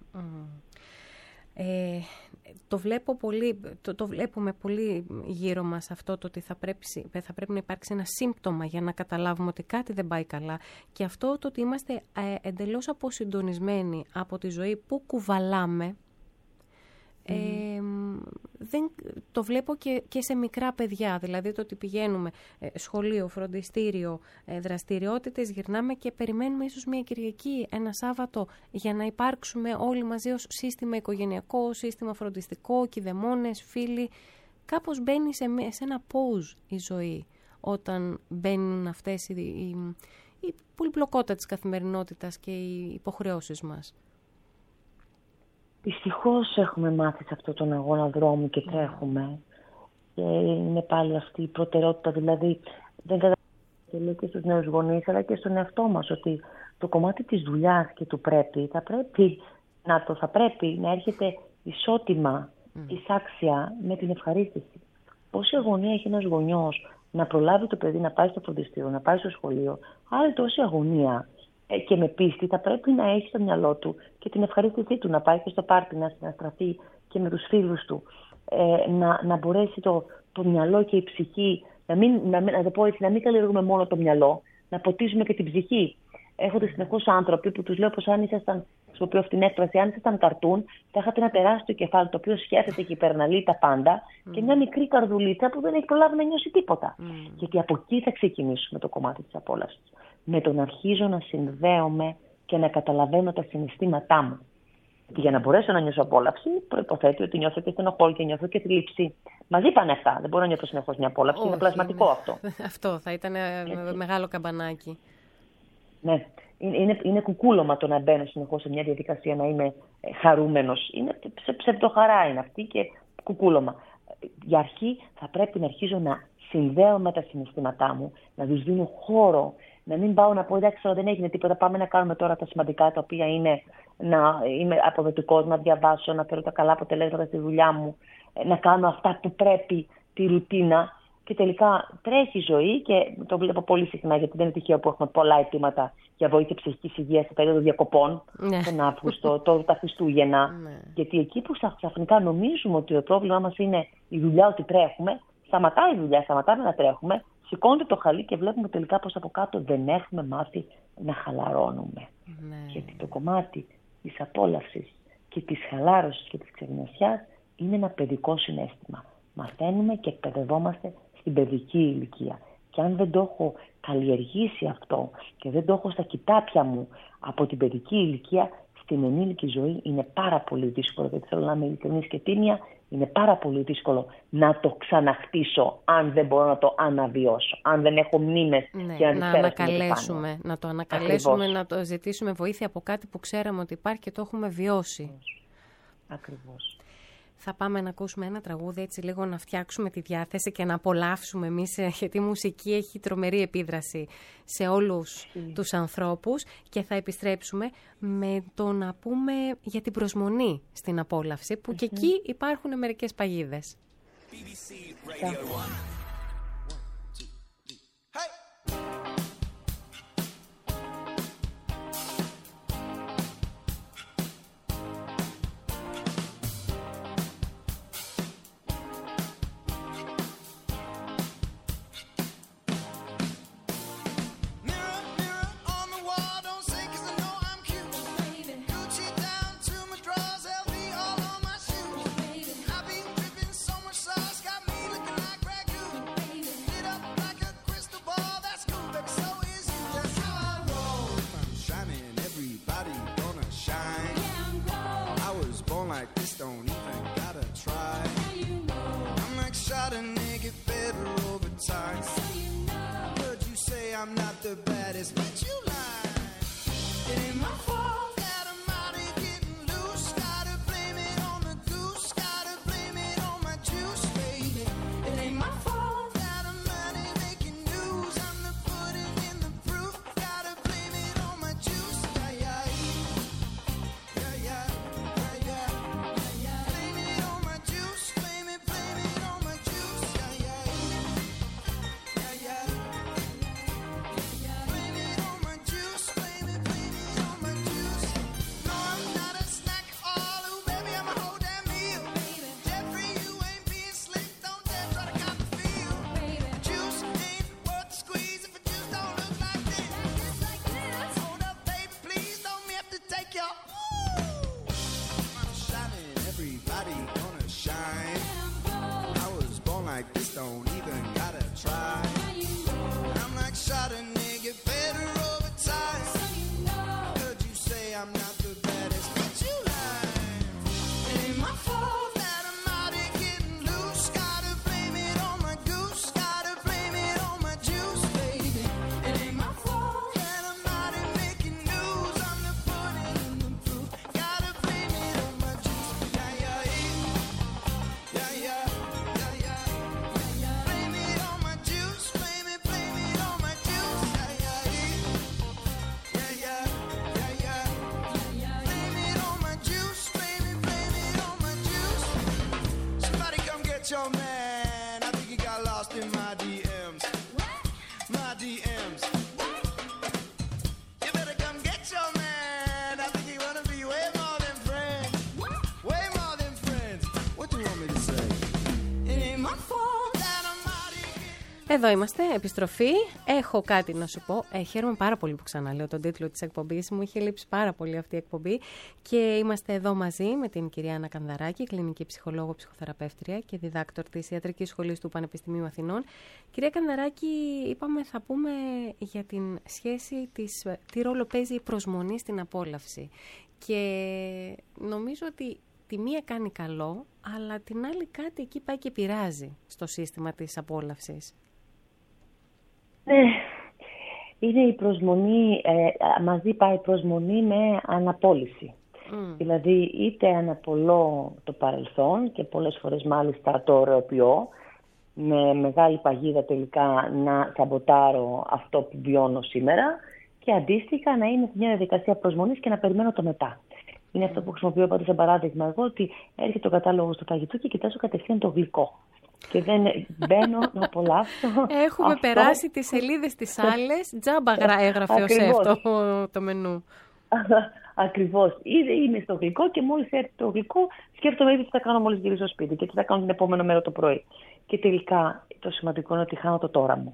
Το βλέπουμε πολύ γύρω μας αυτό το ότι θα πρέπει να υπάρξει ένα σύμπτωμα για να καταλάβουμε ότι κάτι δεν πάει καλά. Και αυτό το ότι είμαστε εντελώς αποσυντονισμένοι από τη ζωή που κουβαλάμε, το βλέπω και σε μικρά παιδιά. Δηλαδή το ότι πηγαίνουμε σχολείο, φροντιστήριο, δραστηριότητες, γυρνάμε και περιμένουμε ίσως μια Κυριακή, ένα Σάββατο, για να υπάρξουμε όλοι μαζί ως σύστημα οικογενειακό, σύστημα φροντιστικό, κηδεμόνες, φίλοι. Κάπως μπαίνει σε ένα pause η ζωή όταν μπαίνουν αυτές η πολυπλοκότητα της καθημερινότητας και οι υποχρεώσεις μας. Δυστυχώς έχουμε μάθει σε αυτόν τον αγώνα δρόμου και τρέχουμε. Και είναι πάλι αυτή η προτεραιότητα. Δηλαδή, δεν καταλαβαίνω και στους νέους γονείς, αλλά και στον εαυτό μας, ότι το κομμάτι της δουλειάς και του πρέπει θα πρέπει να έρχεται ισότιμα, εισάξια με την ευχαρίστηση. Πόση αγωνία έχει ένας γονιός να προλάβει το παιδί να πάει στο φροντιστήριο, να πάει στο σχολείο, άλλη τόση αγωνία και με πίστη θα πρέπει να έχει στο μυαλό του και την ευχαρίστησή του, να πάει και στο πάρτι, να συναστραφεί και με τους φίλους του, να μπορέσει το μυαλό και η ψυχή, να μην καλλιεργούμε μόνο το μυαλό, να ποτίζουμε και την ψυχή. Έχονται συνεχώς άνθρωποι που τους λέω πως αν ήσασταν, χρησιμοποιώ αυτή την έκφραση, αν ήσασταν καρτούν, θα είχατε ένα τεράστιο κεφάλι το οποίο σκέφτεται και υπεραναλύει τα πάντα και μια μικρή καρδουλίτσα που δεν έχει προλάβει να νιώσει τίποτα. Γιατί από εκεί θα ξεκινήσουμε το κομμάτι της απόλαυσης. Με το να αρχίζω να συνδέομαι και να καταλαβαίνω τα συναισθήματά μου. Και για να μπορέσω να νιώσω απόλαυση, προϋποθέτει ότι νιώθω και στενοχώρη και νιώθω και θλίψη. Μαζί πάνε αυτά. Δεν μπορώ να νιώθω συνεχώς μια απόλαυση. Είναι πλασματικό αυτό. Αυτό θα ήταν μεγάλο καμπανάκι. Ναι. Είναι κουκούλωμα το να μπαίνω συνεχώς σε μια διαδικασία να είμαι χαρούμενος. Είναι ψευδοχαρά είναι αυτή και κουκούλωμα. Για αρχή θα πρέπει να αρχίζω να συνδέω με τα συναισθήματά μου, να τους δίνω χώρο, να μην πάω να πω εντάξει δεν έγινε τίποτα, πάμε να κάνουμε τώρα τα σημαντικά τα οποία είναι να είμαι αποδοτικός, να διαβάσω, να φέρω τα καλά αποτελέσματα στη δουλειά μου, να κάνω αυτά που πρέπει, τη ρουτίνα. Και τελικά τρέχει η ζωή και το βλέπω πολύ συχνά γιατί δεν είναι τυχαίο που έχουμε πολλά αιτήματα για βοήθεια ψυχικής υγείας σε περίοδο διακοπών, τον Αύγουστο, τα Χριστούγεννα. Γιατί εκεί που ξαφνικά νομίζουμε ότι το πρόβλημά μας είναι η δουλειά, ότι τρέχουμε, σταματάει η δουλειά, σταματάμε να τρέχουμε, σηκώνεται το χαλί και βλέπουμε τελικά πως από κάτω δεν έχουμε μάθει να χαλαρώνουμε. Γιατί το κομμάτι της απόλαυσης και της χαλάρωσης και της ξεγνωσιάς είναι ένα παιδικό συναίσθημα. Μαθαίνουμε και εκπαιδευόμαστε στην παιδική ηλικία. Και αν δεν το έχω καλλιεργήσει αυτό και δεν το έχω στα κοιτάπια μου από την παιδική ηλικία, στην ενήλικη ζωή είναι πάρα πολύ δύσκολο. Γιατί θέλω να είμαι ειλικρινής και τίμια, είναι πάρα πολύ δύσκολο να το ξαναχτίσω αν δεν μπορώ να το αναβιώσω. Αν δεν έχω μνήμες και να ανακαλέσουμε, να το ανακαλέσουμε, ακριβώς. Να το ζητήσουμε βοήθεια από κάτι που ξέραμε ότι υπάρχει και το έχουμε βιώσει. Ακριβώς. Θα πάμε να ακούσουμε ένα τραγούδι έτσι λίγο να φτιάξουμε τη διάθεση και να απολαύσουμε εμείς, γιατί η μουσική έχει τρομερή επίδραση σε όλους τους ανθρώπους και θα επιστρέψουμε με το να πούμε για την προσμονή στην απόλαυση που και εκεί υπάρχουν μερικές παγίδες. your man. I think he got lost in my DMs. What? My DMs. What? You better come get your man. I think he wanna be way more than friends. What? Way more than friends. What do you want me to say? It ain't my fault that I'm out here. Εδώ είμαστε, επιστροφή. Έχω κάτι να σου πω. Χαίρομαι πάρα πολύ που ξαναλέω τον τίτλο της εκπομπής. Μου είχε λείψει πάρα πολύ αυτή η εκπομπή. Και είμαστε εδώ μαζί με την κυρία Άννα Κανδαράκη, κλινική ψυχολόγο, ψυχοθεραπεύτρια και διδάκτορ της Ιατρικής Σχολής του Πανεπιστημίου Αθηνών. Κυρία Κανδαράκη, είπαμε θα πούμε για την σχέση της, τι ρόλο παίζει η προσμονή στην απόλαυση. Και νομίζω ότι τη μία κάνει καλό, αλλά την άλλη κάτι εκεί πάει και πειράζει στο σύστημα της απόλαυσης. Ναι, είναι η προσμονή, μαζί πάει η προσμονή με αναπόλυση. Δηλαδή είτε αναπολώ το παρελθόν και πολλές φορές μάλιστα το ωρεοποιώ, με μεγάλη παγίδα τελικά να σαμποτάρω αυτό που βιώνω σήμερα και αντίστοιχα να είναι μια διαδικασία προσμονής και να περιμένω το μετά. Είναι αυτό που χρησιμοποιώ πάντα σαν παράδειγμα εγώ, ότι έρχεται ο κατάλογος του φαγητού και κοιτάζω κατευθείαν το γλυκό. Και δεν μπαίνω να απολαύσω. Έχουμε περάσει τις σελίδες τις άλλες, τζάμπα έγραφε ο σεφ το μενού. Ακριβώς. Ήδη είμαι στο γλυκό και μόλις έρθει το γλυκό σκέφτομαι ήδη τι θα κάνω μόλις γυρίσω στο σπίτι και τι θα κάνω την επόμενη μέρα το πρωί. Και τελικά το σημαντικό είναι ότι χάνω το τώρα μου.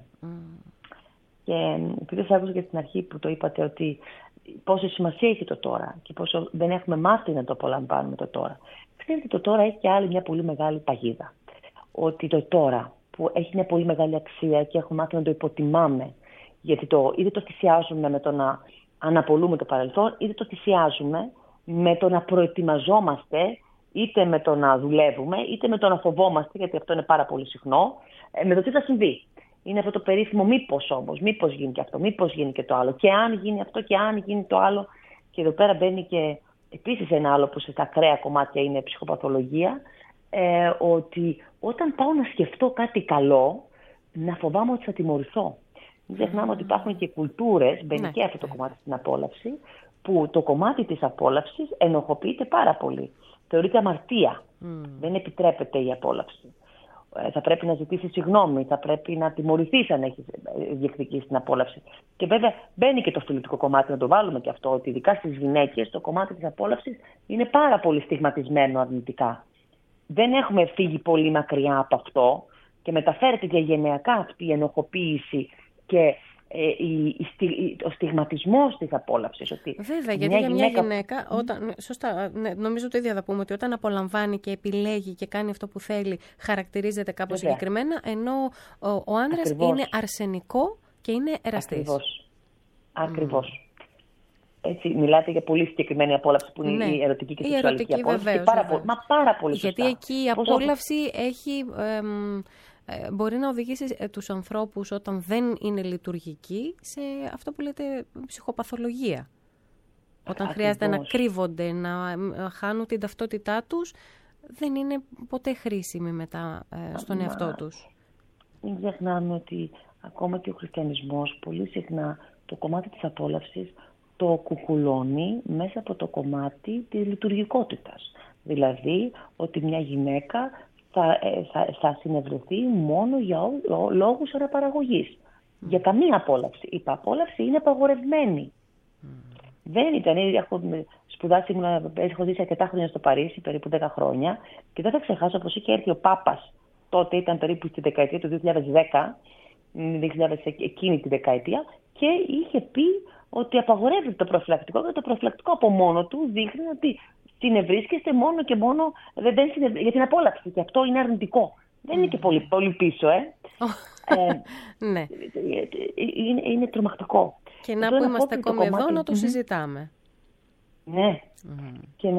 Και επειδή σας άκουσα και στην αρχή που το είπατε ότι πόσο σημασία έχει το τώρα και πόσο δεν έχουμε μάθει να το απολαμβάνουμε το τώρα. Ξέρετε, το τώρα έχει και άλλη μια πολύ μεγάλη παγίδα. Ότι το τώρα που έχει μια πολύ μεγάλη αξία και έχουμε μάθει να το υποτιμάμε, γιατί είτε το θυσιάζουμε με το να αναπολούμε το παρελθόν, είτε το θυσιάζουμε με το να προετοιμαζόμαστε, είτε με το να δουλεύουμε, είτε με το να φοβόμαστε, γιατί αυτό είναι πάρα πολύ συχνό, με το τι θα συμβεί. Είναι αυτό το περίφημο μήπως όμως, μήπως γίνει και αυτό, μήπως γίνει και το άλλο. Και αν γίνει αυτό και αν γίνει το άλλο. Και εδώ πέρα μπαίνει και επίσης ένα άλλο που στα ακραία κομμάτια είναι ψυχοπαθολογία, ότι όταν πάω να σκεφτώ κάτι καλό, να φοβάμαι ότι θα τιμωρηθώ. Μην ξεχνάμε ότι υπάρχουν και κουλτούρες, μπαίνει και αυτό το κομμάτι στην απόλαυση, που το κομμάτι της απόλαυσης ενοχοποιείται πάρα πολύ. Θεωρείται αμαρτία. Δεν επιτρέπεται η απόλαυση. Θα πρέπει να ζητήσει συγγνώμη, θα πρέπει να τιμωρηθείς αν έχεις διεκδικήσει την απόλαυση. Και βέβαια μπαίνει και το φιλετικό κομμάτι, να το βάλουμε και αυτό, ότι ειδικά στις γυναίκες το κομμάτι της απόλαυσης είναι πάρα πολύ στιγματισμένο αρνητικά. Δεν έχουμε φύγει πολύ μακριά από αυτό και μεταφέρεται διαγενειακά αυτή η ενοχοποίηση και ο στιγματισμός της απόλαυσης. Ότι βέβαια, γιατί για μια γυναίκα, σωστά, ναι, νομίζω το ίδιο θα πούμε, ότι όταν απολαμβάνει και επιλέγει και κάνει αυτό που θέλει, χαρακτηρίζεται κάπως συγκεκριμένα, ενώ ο άνδρας είναι αρσενικό και είναι εραστής. Ακριβώς. Έτσι, μιλάτε για πολύ συγκεκριμένη απόλαυση που είναι η ερωτική και η σεξουαλική απόλαυση. Βεβαίως, πάρα πολύ σωστά. Γιατί εκεί η απόλαυση έχει... μπορεί να οδηγήσει τους ανθρώπους όταν δεν είναι λειτουργικοί σε αυτό που λέτε ψυχοπαθολογία. Όταν χρειάζεται να κρύβονται, να χάνουν την ταυτότητά τους, δεν είναι ποτέ χρήσιμοι μετά στον εαυτό τους. Μην ξεχνάμε ότι ακόμα και ο χριστιανισμός πολύ συχνά το κομμάτι της απόλαυσης το κουκουλώνει μέσα από το κομμάτι της λειτουργικότητας. Δηλαδή ότι μια γυναίκα θα συνευρεθεί μόνο για λόγους αναπαραγωγής. Για καμία απόλαυση. Η απόλαυση είναι απαγορευμένη. Δεν ήταν. Έχω σπουδάσει, έχω ζήσει αρκετά χρόνια στο Παρίσι, περίπου 10 χρόνια, και δεν θα ξεχάσω πως είχε έρθει ο Πάπας. Τότε ήταν περίπου στη δεκαετία του 2010, εκείνη τη δεκαετία, και είχε πει ότι απαγορεύεται το προφυλακτικό, και το προφυλακτικό από μόνο του δείχνει ότι συνευρίσκεστε μόνο και μόνο για την απόλαυση. Και αυτό είναι αρνητικό. Δεν είναι και πολύ πίσω, ναι. Είναι τρομακτικό. Και να που είμαστε ακόμη εδώ να το συζητάμε. Ναι. Και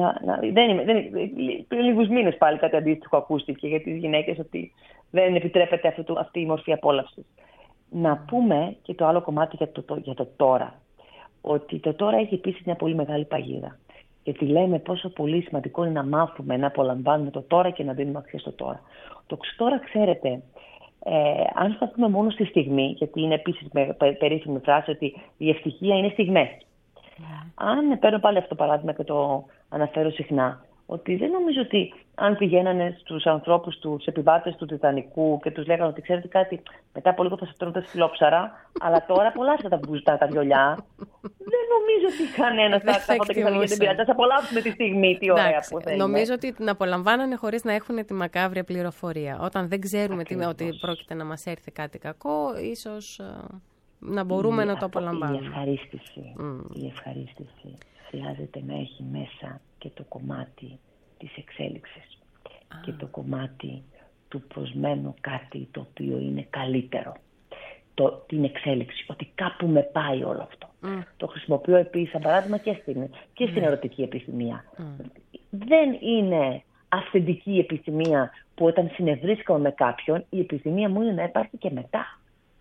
πριν λίγους μήνες πάλι κάτι αντίστοιχο ακούστηκε για τις γυναίκες, ότι δεν επιτρέπεται αυτή η μορφή απόλαυσης. Να πούμε και το άλλο κομμάτι για το τώρα. Ότι το τώρα έχει επίσης μια πολύ μεγάλη παγίδα. Γιατί λέμε πόσο πολύ σημαντικό είναι να μάθουμε να απολαμβάνουμε το τώρα και να δίνουμε αξία στο τώρα. Το τώρα, ξέρετε, αν σταθούμε μόνο στη στιγμή, γιατί είναι επίσης περίφημη φράση ότι η ευτυχία είναι στιγμές. Αν παίρνω πάλι αυτό το παράδειγμα και το αναφέρω συχνά, ότι δεν νομίζω ότι αν πηγαίνανε στους ανθρώπους, τους επιβάτες του Τιτανικού και τους λέγανε ότι ξέρετε κάτι, μετά από λίγο θα σας τρώνε σκυλόψαρα, αλλά τώρα απολαύστε τα βιολιά. Δεν νομίζω ότι κανένας θα έρθει και θα λέγεται πειράζει. Θα απολαύσουμε τη στιγμή, τι ωραία που θα είναι. Νομίζω ότι την απολαμβάνανε χωρίς να έχουν τη μακάβρια πληροφορία. Όταν δεν ξέρουμε ότι πρόκειται να μας έρθει κάτι κακό, ίσως να μπορούμε να το απολαμβάνουμε. Η ευχαρίστηση χρειάζεται να έχει μέσα και το κομμάτι της εξέλιξης και το κομμάτι του προσμένω κάτι το οποίο είναι καλύτερο. Την εξέλιξη, ότι κάπου με πάει όλο αυτό. Το χρησιμοποιώ επίσης σαν παράδειγμα και στην ερωτική επιθυμία. Δεν είναι αυθεντική επιθυμία που όταν συνευρίσκομαι με κάποιον, η επιθυμία μου είναι να υπάρχει και μετά.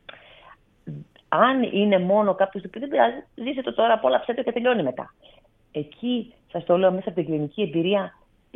Αν είναι μόνο κάποιος που δεν πειράζει, ζήστε το τώρα, απόλαυσέ το και τελειώνει μετά. Εκεί, σας το λέω μέσα από την κλινική εμπειρία,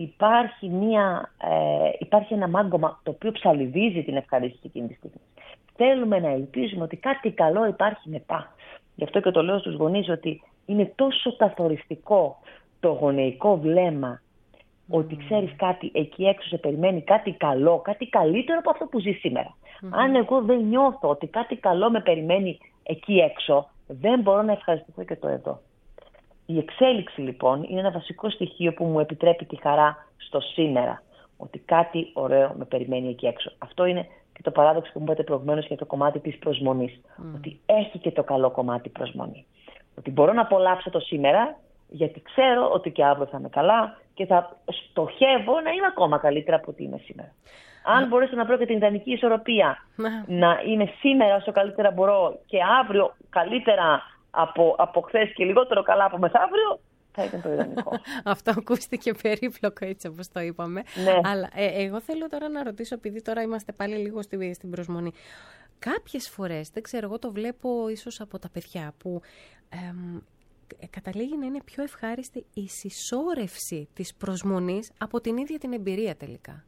υπάρχει ένα μάγκωμα το οποίο ψαλιδίζει την ευχαρίστηση εκείνη τη στιγμή. Θέλουμε να ελπίζουμε ότι κάτι καλό υπάρχει μετά. Γι' αυτό και το λέω στους γονείς ότι είναι τόσο καθοριστικό το γονεϊκό βλέμμα ότι ξέρεις κάτι, εκεί έξω σε περιμένει κάτι καλό, κάτι καλύτερο από αυτό που ζει σήμερα. Αν εγώ δεν νιώθω ότι κάτι καλό με περιμένει εκεί έξω, δεν μπορώ να ευχαριστηθώ και το εδώ. Η εξέλιξη λοιπόν είναι ένα βασικό στοιχείο που μου επιτρέπει τη χαρά στο σήμερα. Ότι κάτι ωραίο με περιμένει εκεί έξω. Αυτό είναι και το παράδοξο που μου είπατε προηγουμένως για το κομμάτι της προσμονής. Ότι έχει και το καλό κομμάτι προσμονή. Ότι μπορώ να απολαύσω το σήμερα, γιατί ξέρω ότι και αύριο θα είμαι καλά και θα στοχεύω να είμαι ακόμα καλύτερα από ό,τι είμαι σήμερα. Αν μπορέσω να βρω και την ιδανική ισορροπία, να είμαι σήμερα όσο καλύτερα μπορώ και αύριο καλύτερα από χθες και λιγότερο καλά από μεθαύριο, θα ήταν το ιδανικό. Αυτό ακούστηκε περίπλοκο έτσι όπως το είπαμε. Ναι. Αλλά εγώ θέλω τώρα να ρωτήσω, επειδή τώρα είμαστε πάλι λίγο στην προσμονή. Κάποιες φορές, δεν ξέρω, εγώ το βλέπω ίσως από τα παιδιά που καταλήγει να είναι πιο ευχάριστη η συσσόρευση της προσμονής από την ίδια την εμπειρία τελικά.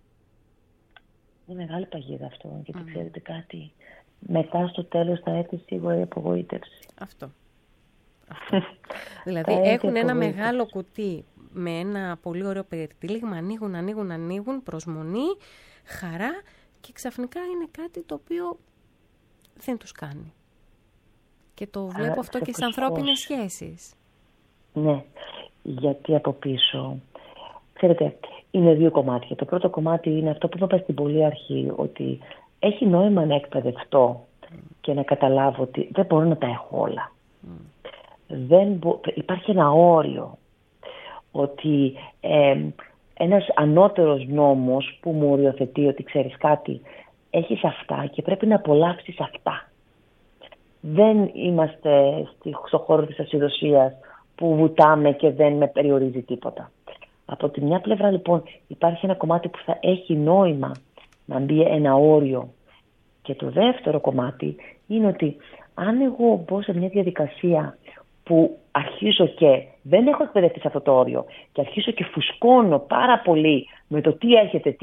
Είναι μεγάλη παγίδα αυτό, γιατί ξέρετε κάτι, μετά στο τέλος θα έρθει σίγουρα η απογοήτευση. Αυτό. Δηλαδή έχουν ένα μεγάλο κουτί με ένα πολύ ωραίο περιτύλιγμα, ανοίγουν, προσμονή, χαρά και ξαφνικά είναι κάτι το οποίο δεν τους κάνει. Και το βλέπω αυτό και σε ανθρώπινες σχέσεις. Ναι, γιατί από πίσω, ξέρετε, είναι δύο κομμάτια. Το πρώτο κομμάτι είναι αυτό που είπα στην πολύ αρχή, ότι έχει νόημα να εκπαιδευτώ και να καταλάβω ότι δεν μπορώ να τα έχω όλα. Υπάρχει ένα όριο, ότι ένας ανώτερος νόμος που μου οριοθετεί ότι ξέρεις κάτι, έχεις αυτά και πρέπει να απολαύσεις αυτά. Δεν είμαστε στο χώρο της ασυδοσίας που βουτάμε και δεν με περιορίζει τίποτα. Από τη μια πλευρά λοιπόν υπάρχει ένα κομμάτι που θα έχει νόημα να μπει ένα όριο. Και το δεύτερο κομμάτι είναι ότι αν εγώ μπω σε μια διαδικασία που αρχίζω και δεν έχω εκπαιδευτεί σε αυτό το όριο και αρχίζω και φουσκώνω πάρα πολύ με το τι έχετε,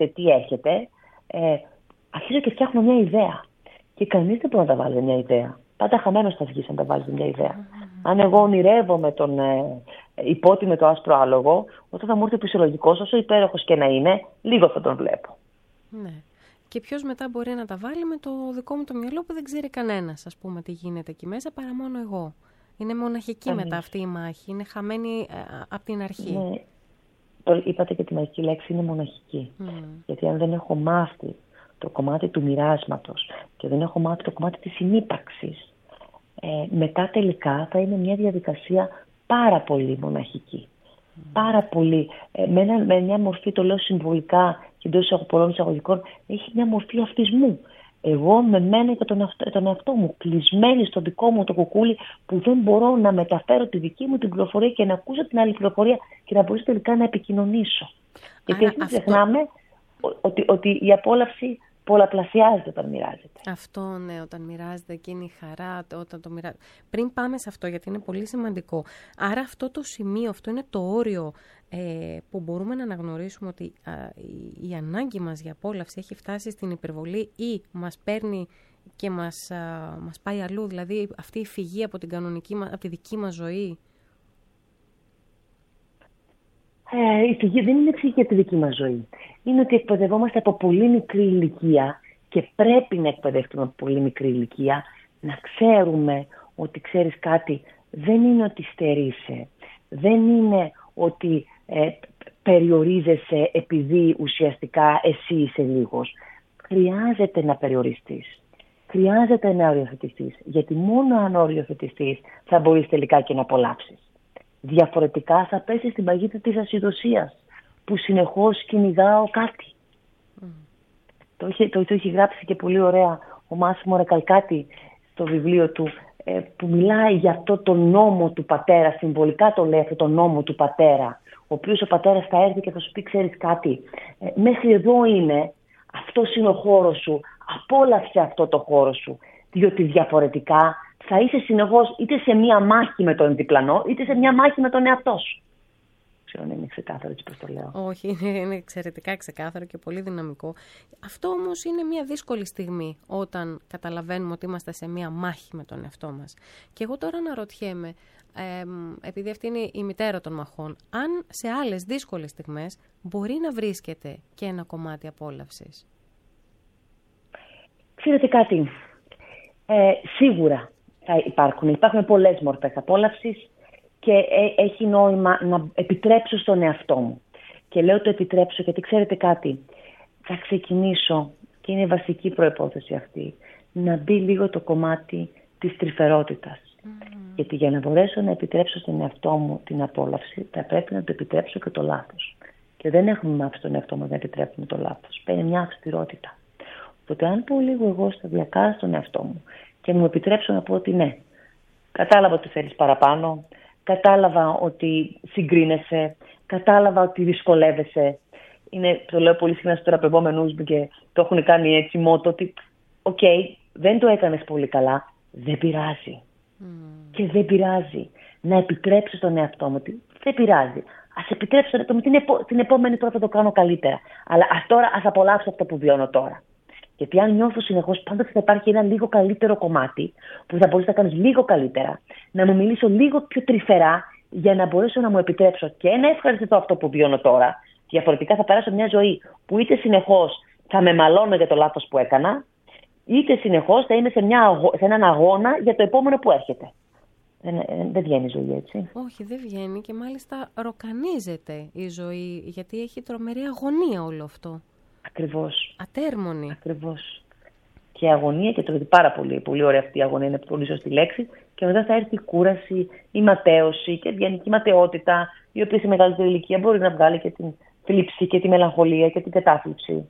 αρχίζω και φτιάχνω μια ιδέα. Και κανείς δεν μπορεί να τα βάλει μια ιδέα. Πάντα χαμένος θα βγεις αν τα βάλεις μια ιδέα. Αν εγώ ονειρεύομαι τον υπότι με το άσπρο άλογο, όταν θα μου έρθει ο φυσιολογικός, όσο υπέροχος και να είναι, λίγο θα τον βλέπω. Ναι. Και ποιος μετά μπορεί να τα βάλει με το δικό μου το μυαλό που δεν ξέρει κανένας, ας πούμε, τι γίνεται εκεί μέσα, παρά μόνο εγώ. Είναι μοναχική μετά αυτή η μάχη, είναι χαμένη από την αρχή. Ναι. Είπατε και τη μαγική λέξη, είναι μοναχική. Γιατί αν δεν έχω μάθει το κομμάτι του μοιράσματος και δεν έχω μάθει το κομμάτι της συνύπαρξης, μετά τελικά θα είναι μια διαδικασία πάρα πολύ μοναχική. Πάρα πολύ, με μια μορφή, το λέω συμβολικά και εντός πολλών εισαγωγικών, έχει μια μορφή αυτισμού. Εγώ με μένα και τον εαυτό μου, κλεισμένη στο δικό μου το κουκούλι, που δεν μπορώ να μεταφέρω τη δική μου την πληροφορία και να ακούσω την άλλη πληροφορία και να μπορέσω τελικά να επικοινωνήσω. Γιατί δεν ξεχνάμε ότι η απόλαυση πολλαπλασιάζεται όταν μοιράζεται. Αυτό, ναι, όταν μοιράζεται εκείνη η χαρά, όταν το μοιράζεται. Πριν πάμε σε αυτό, γιατί είναι πολύ σημαντικό. Άρα αυτό το σημείο, αυτό είναι το όριο που μπορούμε να αναγνωρίσουμε ότι η ανάγκη μας για απόλαυση έχει φτάσει στην υπερβολή ή μας παίρνει και μας πάει αλλού, δηλαδή αυτή η φυγή από την κανονική, από τη δική μας ζωή. Η φυγή δεν είναι φυγή για τη δική μας ζωή. Είναι ότι εκπαιδευόμαστε από πολύ μικρή ηλικία και πρέπει να εκπαιδευτούμε από πολύ μικρή ηλικία, να ξέρουμε ότι ξέρεις κάτι, δεν είναι ότι στερείσαι, δεν είναι ότι περιορίζεσαι επειδή ουσιαστικά εσύ είσαι λίγος. Χρειάζεται να περιοριστείς. Χρειάζεται να οριοθετηθείς, γιατί μόνο αν οριοθετηθείς θα μπορείς τελικά και να απολαύσεις. Διαφορετικά θα πέσεις στην παγίδα της ασυδοσίας, που συνεχώς κυνηγάω κάτι. Το έχει γράψει και πολύ ωραία ο Μάσιμο Ρεκαλκάτη στο βιβλίο του, που μιλάει για αυτό το νόμο του πατέρα, συμβολικά το λέει αυτό το νόμο του πατέρα, ο οποίος ο πατέρας θα έρθει και θα σου πει, ξέρεις κάτι, μέχρι εδώ είναι, αυτός είναι ο χώρος σου, απόλαυσε αυτό το χώρο σου, διότι διαφορετικά θα είσαι συνεχώς είτε σε μία μάχη με τον διπλανό, είτε σε μία μάχη με τον εαυτό σου. Ξέρω αν είναι ξεκάθαρο έτσι πώς το λέω. Όχι, είναι εξαιρετικά ξεκάθαρο και πολύ δυναμικό. Αυτό όμως είναι μια δύσκολη στιγμή όταν καταλαβαίνουμε ότι είμαστε σε μια μάχη με τον εαυτό μας. Και εγώ τώρα αναρωτιέμαι, επειδή αυτή είναι η μητέρα των μαχών, αν σε άλλες δύσκολες στιγμές μπορεί να βρίσκεται και ένα κομμάτι απόλαυσης. Ξέρετε κάτι, σίγουρα θα υπάρχουν πολλές μορφές απόλαυσης και έχει νόημα να επιτρέψω στον εαυτό μου. Και λέω το επιτρέψω γιατί ξέρετε κάτι, θα ξεκινήσω, και είναι βασική προϋπόθεση αυτή, να μπει λίγο το κομμάτι της τρυφερότητας. Γιατί για να μπορέσω να επιτρέψω στον εαυτό μου την απόλαυση, θα πρέπει να το επιτρέψω και το λάθος. Και δεν έχουμε μάθει τον εαυτό μας να επιτρέπουμε το λάθος. Παίρνει μια αυστηρότητα. Οπότε αν πω λίγο εγώ σταδιακά στον εαυτό μου και μου επιτρέψω να πω ότι ναι, κατάλαβα ότι θέλεις παραπάνω, κατάλαβα ότι συγκρίνεσαι, κατάλαβα ότι δυσκολεύεσαι. Το λέω πολύ συχνά στους θεραπευόμενους μου και το έχουν κάνει έτσι μότο ότι δεν το έκανες πολύ καλά, δεν πειράζει. Και δεν πειράζει. Να επιτρέψω στον εαυτό μου ότι δεν πειράζει. Ας επιτρέψω στον εαυτό μου την επόμενη φορά θα το κάνω καλύτερα. Αλλά τώρα ας απολαύσω αυτό που βιώνω τώρα. Γιατί αν νιώθω συνεχώς, πάντοτε θα υπάρχει ένα λίγο καλύτερο κομμάτι που θα μπορείς να κάνεις λίγο καλύτερα, να μου μιλήσω λίγο πιο τρυφερά για να μπορέσω να μου επιτρέψω και να ευχαριστήσω αυτό που βιώνω τώρα. Διαφορετικά θα περάσω μια ζωή που είτε συνεχώς θα με μαλώνω για το λάθος που έκανα, είτε συνεχώς θα είμαι σε έναν αγώνα για το επόμενο που έρχεται. Δεν βγαίνει η ζωή έτσι. Όχι, δεν βγαίνει και μάλιστα ροκανίζεται η ζωή, γιατί έχει τρομερή αγωνία όλο αυτό. Ακριβώς. Ατέρμονη. Ακριβώς. Και αγωνία, και το δει πάρα πολύ, πολύ ωραία αυτή η αγωνία, είναι πολύ σωστή λέξη. Και μετά θα έρθει η κούραση, η ματέωση και η ευγενική ματαιότητα, η οποία σε μεγαλύτερη ηλικία μπορεί να βγάλει και την θλίψη και τη μελαγχολία και την κατάθλιψη.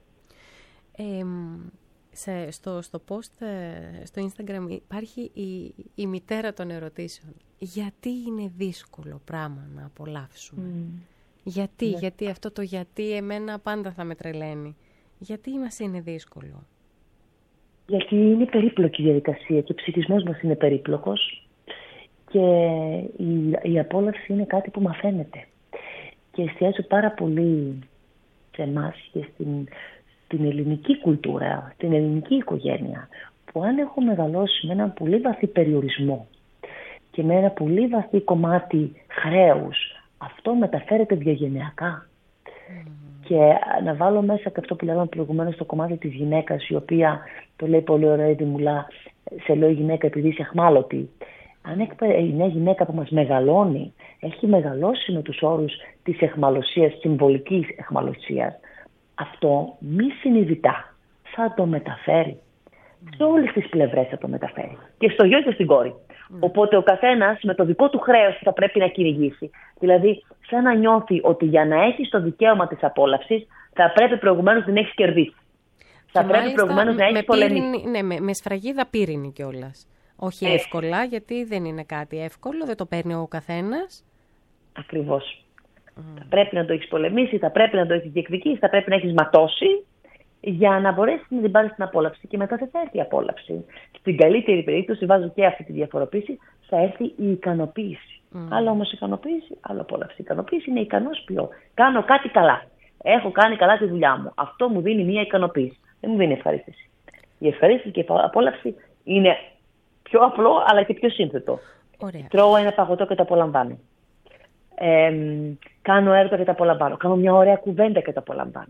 Στο post στο Instagram υπάρχει η μητέρα των ερωτήσεων. Γιατί είναι δύσκολο πράγμα να απολαύσουμε. Γιατί αυτό το γιατί εμένα πάντα θα με τρελαίνει. Γιατί μας είναι δύσκολο. Γιατί είναι περίπλοκη η διαδικασία και ο ψυχισμός μας είναι περίπλοκος και η απόλαυση είναι κάτι που μαθαίνεται. Και εστιάζω πάρα πολύ σε εμάς και στην ελληνική κουλτούρα, στην ελληνική οικογένεια, που αν έχω μεγαλώσει με έναν πολύ βαθύ περιορισμό και με ένα πολύ βαθύ κομμάτι χρέους, αυτό μεταφέρεται διαγενειακά. Και να βάλω μέσα και αυτό που λέγαμε προηγουμένως στο κομμάτι της γυναίκας, η οποία το λέει πολύ ωραία η Δημουλά, σε λέω γυναίκα επειδή είσαι αχμάλωτη. Αν μια γυναίκα που μας μεγαλώνει έχει μεγαλώσει με τους όρους της εχμαλωσίας, συμβολικής εχμαλωσίας, αυτό μη συνειδητά θα το μεταφέρει. Σε όλες τις πλευρές θα το μεταφέρει. Και στο γιο και στην κόρη. Οπότε ο καθένας με το δικό του χρέος θα πρέπει να κυνηγήσει. Δηλαδή, σαν να νιώθει ότι για να έχεις το δικαίωμα της απόλαυσης, θα πρέπει προηγουμένως να την έχεις κερδίσει. Θα πρέπει προηγουμένως να έχεις πολεμήσει. Ναι, με σφραγίδα πύρινη κιόλας. Όχι εύκολα, γιατί δεν είναι κάτι εύκολο, δεν το παίρνει ο καθένας. Ακριβώς. Θα πρέπει να το έχεις πολεμήσει, θα πρέπει να το έχεις διεκδικήσει, θα πρέπει να έχεις ματώσει για να μπορέσεις να την πάρεις την απόλαυση. Και μετά θα έρθει η απόλαυση. Στην καλύτερη περίπτωση, βάζω και αυτή τη διαφοροποίηση, θα έρθει η ικανοποίηση. Άλλο όμως ικανοποίηση, άλλο απόλαυση. Η ικανοποίηση είναι ικανός πιο. Κάνω κάτι καλά. Έχω κάνει καλά τη δουλειά μου. Αυτό μου δίνει μια ικανοποίηση. Δεν μου δίνει ευχαρίστηση. Η ευχαρίστηση και η απόλαυση είναι πιο απλό, αλλά και πιο σύνθετο. Ωραία. Τρώω ένα παγωτό και το απολαμβάνω. κάνω έρωτα και τα απολαμβάνω. Κάνω μια ωραία κουβέντα και τα απολαμβάνω.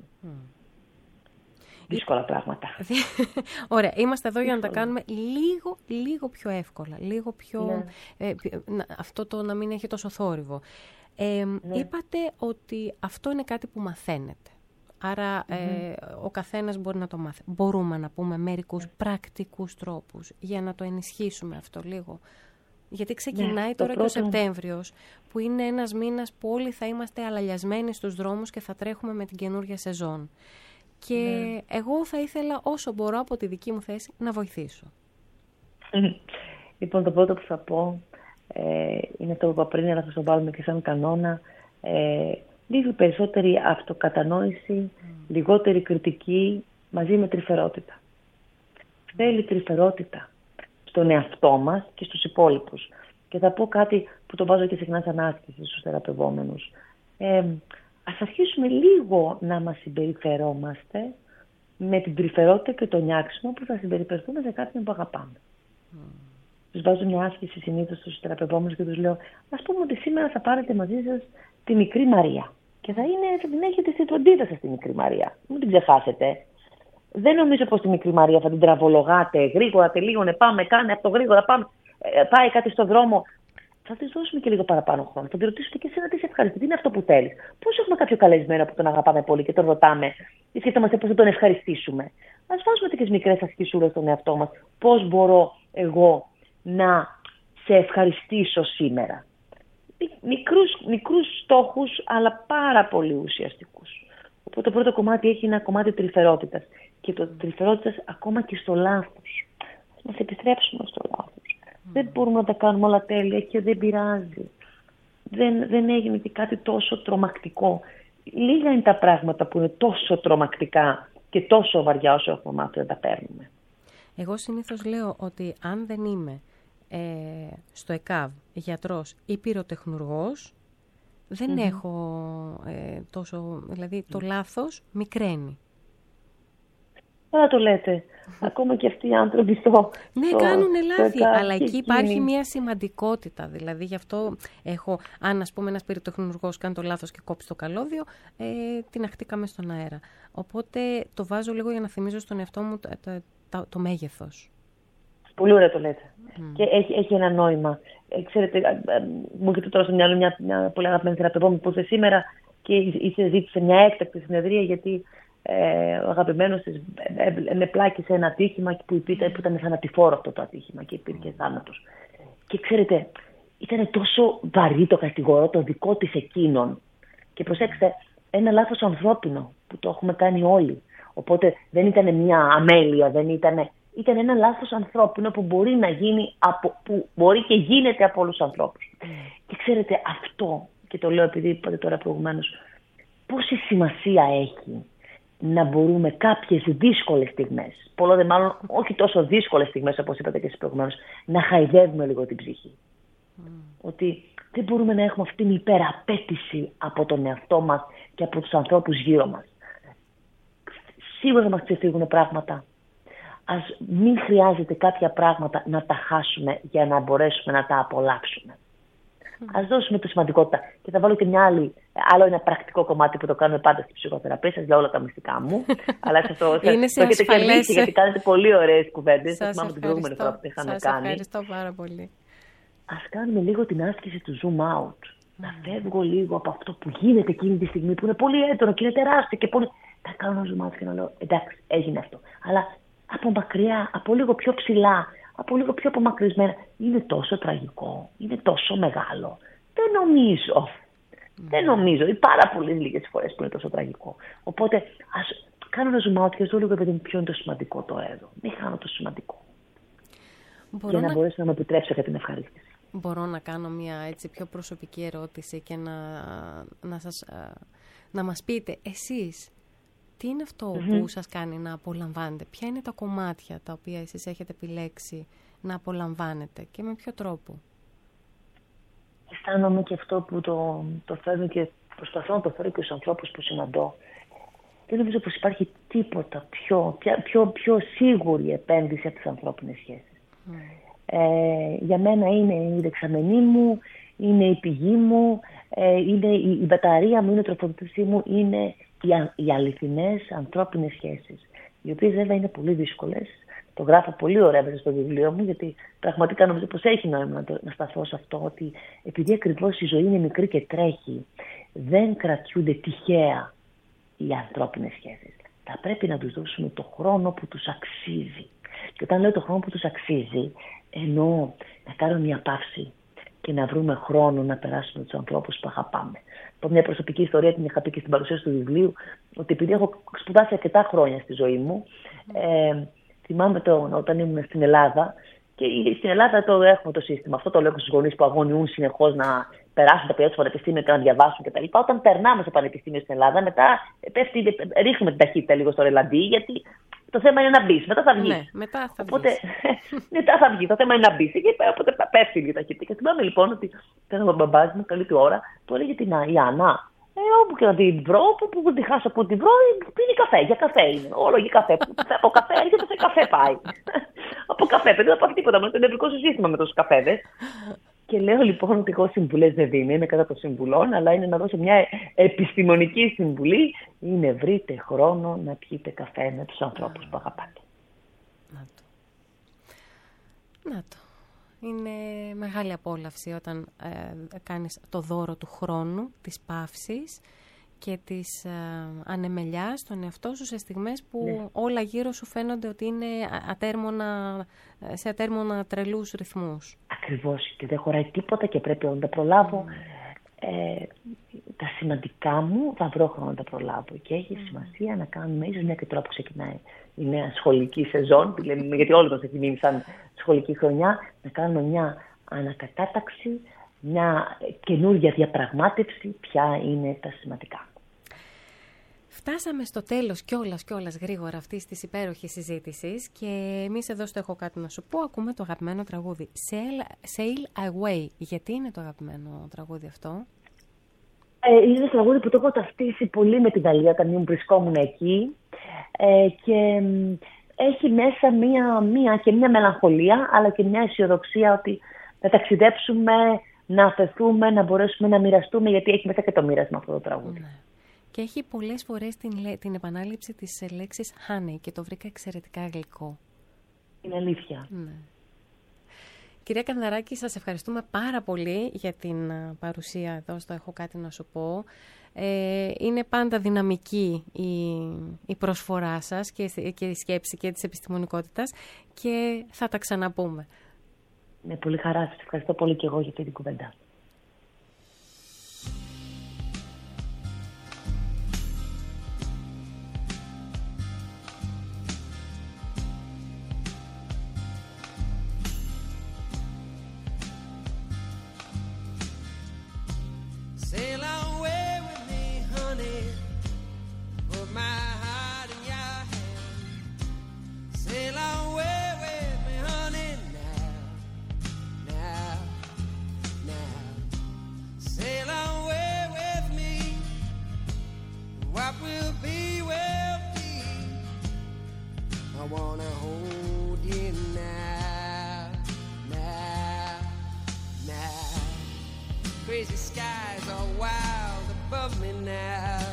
Δύσκολα πράγματα. Ωραία. Είμαστε εδώ για να τα κάνουμε λίγο πιο εύκολα. Λίγο πιο... αυτό το να μην έχει τόσο θόρυβο. Είπατε ότι αυτό είναι κάτι που μαθαίνετε. Άρα ο καθένας μπορεί να το μάθει. Μπορούμε να πούμε μερικούς πρακτικούς τρόπους για να το ενισχύσουμε αυτό λίγο. Γιατί ξεκινάει τώρα και ο Σεπτέμβριος, που είναι ένας μήνας που όλοι θα είμαστε αλαλιασμένοι στους δρόμους και θα τρέχουμε με την καινούργια σεζόν. Και εγώ θα ήθελα όσο μπορώ από τη δική μου θέση να βοηθήσω. Λοιπόν, το πρώτο που θα πω είναι αυτό που είπα πριν, αλλά θα το βάλουμε και σαν κανόνα. Λίγο περισσότερη αυτοκατανόηση, λιγότερη κριτική μαζί με τρυφερότητα. Θέλει τρυφερότητα στον εαυτό μας και στους υπόλοιπους. Και θα πω κάτι που το βάζω και συχνά σαν άσκηση στους θεραπευόμενους. Ας αρχίσουμε λίγο να μας συμπεριφερόμαστε με την τρυφερότητα και το νιάξιμο που θα συμπεριφερθούμε σε κάποιον που αγαπάμε. Τους βάζω μια άσκηση συνήθως στους θεραπευόμενους και τους λέω: ας πούμε ότι σήμερα θα πάρετε μαζί σας τη μικρή Μαρία. Και θα την έχετε στη φροντίδα σας τη μικρή Μαρία. Μην την ξεχάσετε. Δεν νομίζω πως τη μικρή Μαρία θα την τραβολογάτε γρήγορα, τελείωνε, πάμε, κάνε αυτό γρήγορα, πάμε. Πάει κάτι στον δρόμο. Θα τη δώσουμε και λίγο παραπάνω χρόνο. Θα τη ρωτήσουμε και εσύ να τη ευχαριστεί. Τι είναι αυτό που θέλει. Πώς έχουμε κάποιο καλεσμένο που τον αγαπάμε πολύ και τον ρωτάμε ή σκεφτόμαστε πώς θα τον ευχαριστήσουμε. Ας βάζουμε τέτοιες μικρές ασκησούλες στον εαυτό μας. Πώς μπορώ εγώ να σε ευχαριστήσω σήμερα. Μικρούς στόχους, αλλά πάρα πολύ ουσιαστικούς. Οπότε το πρώτο κομμάτι έχει ένα κομμάτι τρυφερότητας. Και το τρυφερότητας ακόμα και στο λάθος. Μας επιστρέψουμε στο λάθος. Δεν μπορούμε να τα κάνουμε όλα τέλεια και δεν πειράζει. Δεν έγινε και κάτι τόσο τρομακτικό. Λίγα είναι τα πράγματα που είναι τόσο τρομακτικά και τόσο βαριά όσο έχουμε μάθει να τα παίρνουμε. Εγώ συνήθως λέω ότι αν δεν είμαι στο ΕΚΑΒ γιατρός ή πυροτεχνουργός, δεν έχω τόσο... Δηλαδή το λάθος μικραίνει. Τώρα το λέτε. Ακόμα και αυτοί οι άνθρωποι κάνουν λάθη, αλλά εκεί υπάρχει μια σημαντικότητα. Δηλαδή γι' αυτό αν ας πούμε ένας πυροτεχνουργός κάνει το λάθος και κόψει το καλώδιο, την αχτήκαμε στον αέρα. Οπότε το βάζω λίγο για να θυμίζω στον εαυτό μου το μέγεθος. Πολύ ωραία το λέτε. Και έχει ένα νόημα. Ξέρετε, μου έρχεται τώρα στο μυαλό μια πολύ αγαπημένη θεραπευόμενη που ήρθε σήμερα και ζήτησε μια έκτακτη συνεδρία γιατί ο αγαπημένος της ενεπλάκησε ένα ατύχημα που ήταν θανατηφόρο αυτό το ατύχημα και υπήρχε θάνατος. Και ξέρετε, ήταν τόσο βαρύ το κατηγορό, το δικό της εκείνον. Και προσέξτε, ένα λάθος ανθρώπινο που το έχουμε κάνει όλοι. Οπότε δεν ήταν μια αμέλεια, ήταν ένα λάθος ανθρώπινο που μπορεί να γίνει, που μπορεί και γίνεται από όλους τους ανθρώπους. Και ξέρετε αυτό, και το λέω επειδή είπατε τώρα προηγουμένως, πόση σημασία έχει να μπορούμε κάποιες δύσκολες στιγμές, πολλό δε μάλλον όχι τόσο δύσκολες στιγμές όπως είπατε και εσείς προηγουμένως, να χαϊδεύουμε λίγο την ψυχή. Ότι δεν μπορούμε να έχουμε αυτήν την υπεραπέτηση από τον εαυτό μας και από τους ανθρώπους γύρω μας. Σίγουρα θα μας ξεφύγουν πράγματα. Ας μην χρειάζεται κάποια πράγματα να τα χάσουμε για να μπορέσουμε να τα απολαύσουμε. Ας δώσουμε τη σημαντικότητα. Και θα βάλω και άλλο ένα πρακτικό κομμάτι που το κάνουμε πάντα στη ψυχοθεραπεία. Σας λέω όλα τα μυστικά μου. Αλλά σας το έχετε κερδίσει γιατί κάνετε πολύ ωραίες κουβέντες. Σας θυμάμαι την προηγούμενη φορά που το είχαμε κάνει. Σας ευχαριστώ πάρα πολύ. Ας κάνουμε λίγο την άσκηση του zoom out. Να φεύγω λίγο από αυτό που γίνεται εκείνη τη στιγμή που είναι πολύ έντονο και είναι τεράστιο και πολύ. Θα κάνω ένα zoom out και να λέω εντάξει, έγινε αυτό. Αλλά από μακριά, από λίγο πιο ψηλά, από λίγο πιο απομακρυσμένα. Είναι τόσο τραγικό, είναι τόσο μεγάλο. Δεν νομίζω. Είναι πάρα πολύ λίγες φορές που είναι τόσο τραγικό. Οπότε ας κάνω ένα zoom out και δω λίγο ποιο είναι το σημαντικό το εδώ. Μην χάνω το σημαντικό. Για να μπορέσω να μου επιτρέψω για την ευχαρίστηση. Μπορώ να κάνω μια έτσι πιο προσωπική ερώτηση και να μας πείτε εσείς τι είναι αυτό που σας κάνει να απολαμβάνετε, ποια είναι τα κομμάτια τα οποία εσείς έχετε επιλέξει να απολαμβάνετε και με ποιο τρόπο. Αισθάνομαι και αυτό που το φέρνω και προσπαθώ να το φέρω και στους ανθρώπους που συναντώ. Δεν νομίζω πως υπάρχει τίποτα πιο σίγουρη επένδυση από τις ανθρώπινες σχέσεις. Για μένα είναι η δεξαμενή μου, είναι η πηγή μου, είναι η μπαταρία μου, είναι η τροφοδότησή μου, είναι οι αληθινές ανθρώπινες σχέσεις, οι οποίες βέβαια είναι πολύ δύσκολες. Το γράφω πολύ ωραία μέσα στο βιβλίο μου, γιατί πραγματικά νομίζω πως έχει νόημα να σταθώ σε αυτό, ότι επειδή ακριβώς η ζωή είναι μικρή και τρέχει, δεν κρατιούνται τυχαία οι ανθρώπινες σχέσεις. Θα πρέπει να τους δώσουμε το χρόνο που τους αξίζει. Και όταν λέω το χρόνο που τους αξίζει, εννοώ να κάνουμε μια παύση και να βρούμε χρόνο να περάσουμε τους ανθρώπους που αγαπάμε. Από μια προσωπική ιστορία, την είχα πει και στην παρουσίαση του βιβλίου, ότι επειδή έχω σπουδάσει αρκετά χρόνια στη ζωή μου, θυμάμαι όταν ήμουν στην Ελλάδα, και στην Ελλάδα το έχουμε το σύστημα. Αυτό το λέω στους γονείς που αγωνιούν συνεχώς να περάσουν τα παιδιά στο πανεπιστήμιο και να διαβάσουν κτλ. Όταν περνάμε στο πανεπιστήμιο στην Ελλάδα, μετά ρίχνουμε την ταχύτητα λίγο στο ρελαντί, γιατί το θέμα είναι να μπει. Μετά θα βγει. Ναι, οπότε μετά θα βγει. Το θέμα είναι να μπει. Οπότε πέφτει η ταχύτητα. Και θυμάμαι λοιπόν ότι ήταν ο μπαμπάς μου, καλή του ώρα, του έλεγε η Άννα. Όπου και να την βρω, που τη χάσω από την βρω, πίνει καφέ. Για καφέ είναι. Όλο για καφέ. Από καφέ έρχεται σε καφέ πάει. Από καφέ, παιδί, δεν θα πάει τίποτα. Με το νευρικό σου σύστημα με τόσους καφέδες. Και λέω λοιπόν ότι εγώ συμβουλές δεν δίνω, είμαι κατά των συμβουλών, αλλά είναι να δώσω μια επιστημονική συμβουλή. Είναι βρείτε χρόνο να πιείτε καφέ με τους ανθρώπους που αγαπάτε. Να το. Είναι μεγάλη απόλαυση όταν κάνεις το δώρο του χρόνου, της παύσης και της ανεμελιάς στον εαυτό σου σε στιγμές που όλα γύρω σου φαίνονται ότι είναι σε ατέρμονα τρελούς ρυθμούς. Ακριβώς, και δεν χωράει τίποτα και πρέπει να τα προλάβω. Τα σημαντικά μου θα βρω χρόνο να τα προλάβω και έχει σημασία να κάνουμε ίσως μια και τώρα που ξεκινάει η νέα σχολική σεζόν, γιατί όλοι μας έχει μείνει σαν σχολική χρονιά, να κάνουμε μια ανακατάταξη, μια καινούργια διαπραγμάτευση ποια είναι τα σημαντικά. Φτάσαμε στο τέλος κιόλας γρήγορα αυτής της υπέροχης συζήτησης και εμείς εδώ στο Έχω Κάτι Να Σου Πω ακούμε το αγαπημένο τραγούδι Sail Away. Γιατί είναι το αγαπημένο τραγούδι αυτό? Είναι ένα τραγούδι που το έχω ταυτίσει πολύ με την Ιταλία όταν βρισκόμουν εκεί και έχει μέσα μια μελαγχολία αλλά και μια αισιοδοξία ότι να ταξιδέψουμε, να αφαιθούμε, να μπορέσουμε να μοιραστούμε, γιατί έχει μέσα και το μοίρασμα αυτό το τραγούδι. Ναι. Και έχει πολλές φορές την επανάληψη της λέξης honey και το βρήκα εξαιρετικά γλυκό. Είναι αλήθεια. Ναι. Κυρία Κανδαράκη, σας ευχαριστούμε πάρα πολύ για την παρουσία εδώ στο Έχω Κάτι Να Σου Πω. Είναι πάντα δυναμική η προσφορά σας και η σκέψη και της επιστημονικότητας και θα τα ξαναπούμε. Με πολύ χαρά, σας ευχαριστώ πολύ και εγώ για αυτή την κουβέντα. Sail away with me, honey. Put my heart in your hand. Sail away with me, honey. Now. Sail away with me. What will be, will be. I wanna hold you now. Crazy skies are wild above me now.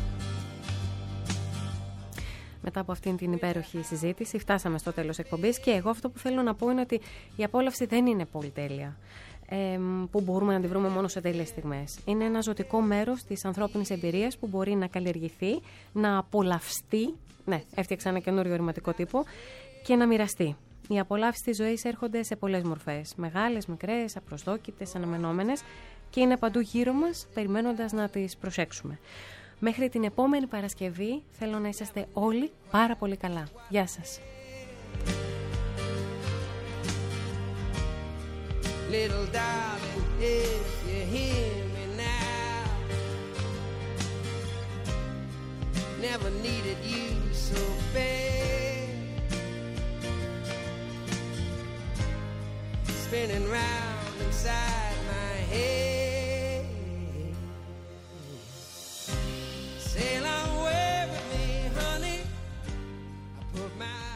Μετά από αυτήν την υπέροχη συζήτηση φτάσαμε στο τέλος εκπομπής και εγώ αυτό που θέλω να πω είναι ότι η απόλαυση δεν είναι πολυτέλεια που μπορούμε να τη βρούμε μόνο σε τέλειες στιγμές. Είναι ένα ζωτικό μέρος της ανθρώπινης εμπειρίας που μπορεί να καλλιεργηθεί, να απολαυστεί, έφτιαξα ένα καινούριο ρηματικό τύπο, και να μοιραστεί. Οι απολαύσεις της ζωής έρχονται σε πολλές μορφές, μεγάλες, μικρές, απροσδόκητες, αναμενόμενες και είναι παντού γύρω μας, περιμένοντας να τις προσέξουμε. Μέχρι την επόμενη Παρασκευή θέλω να είσαστε όλοι πάρα πολύ καλά. Γεια σας. Little darling, if you hear me now, never needed you so bad, spinning round inside my head. Sail away with me, honey. I put my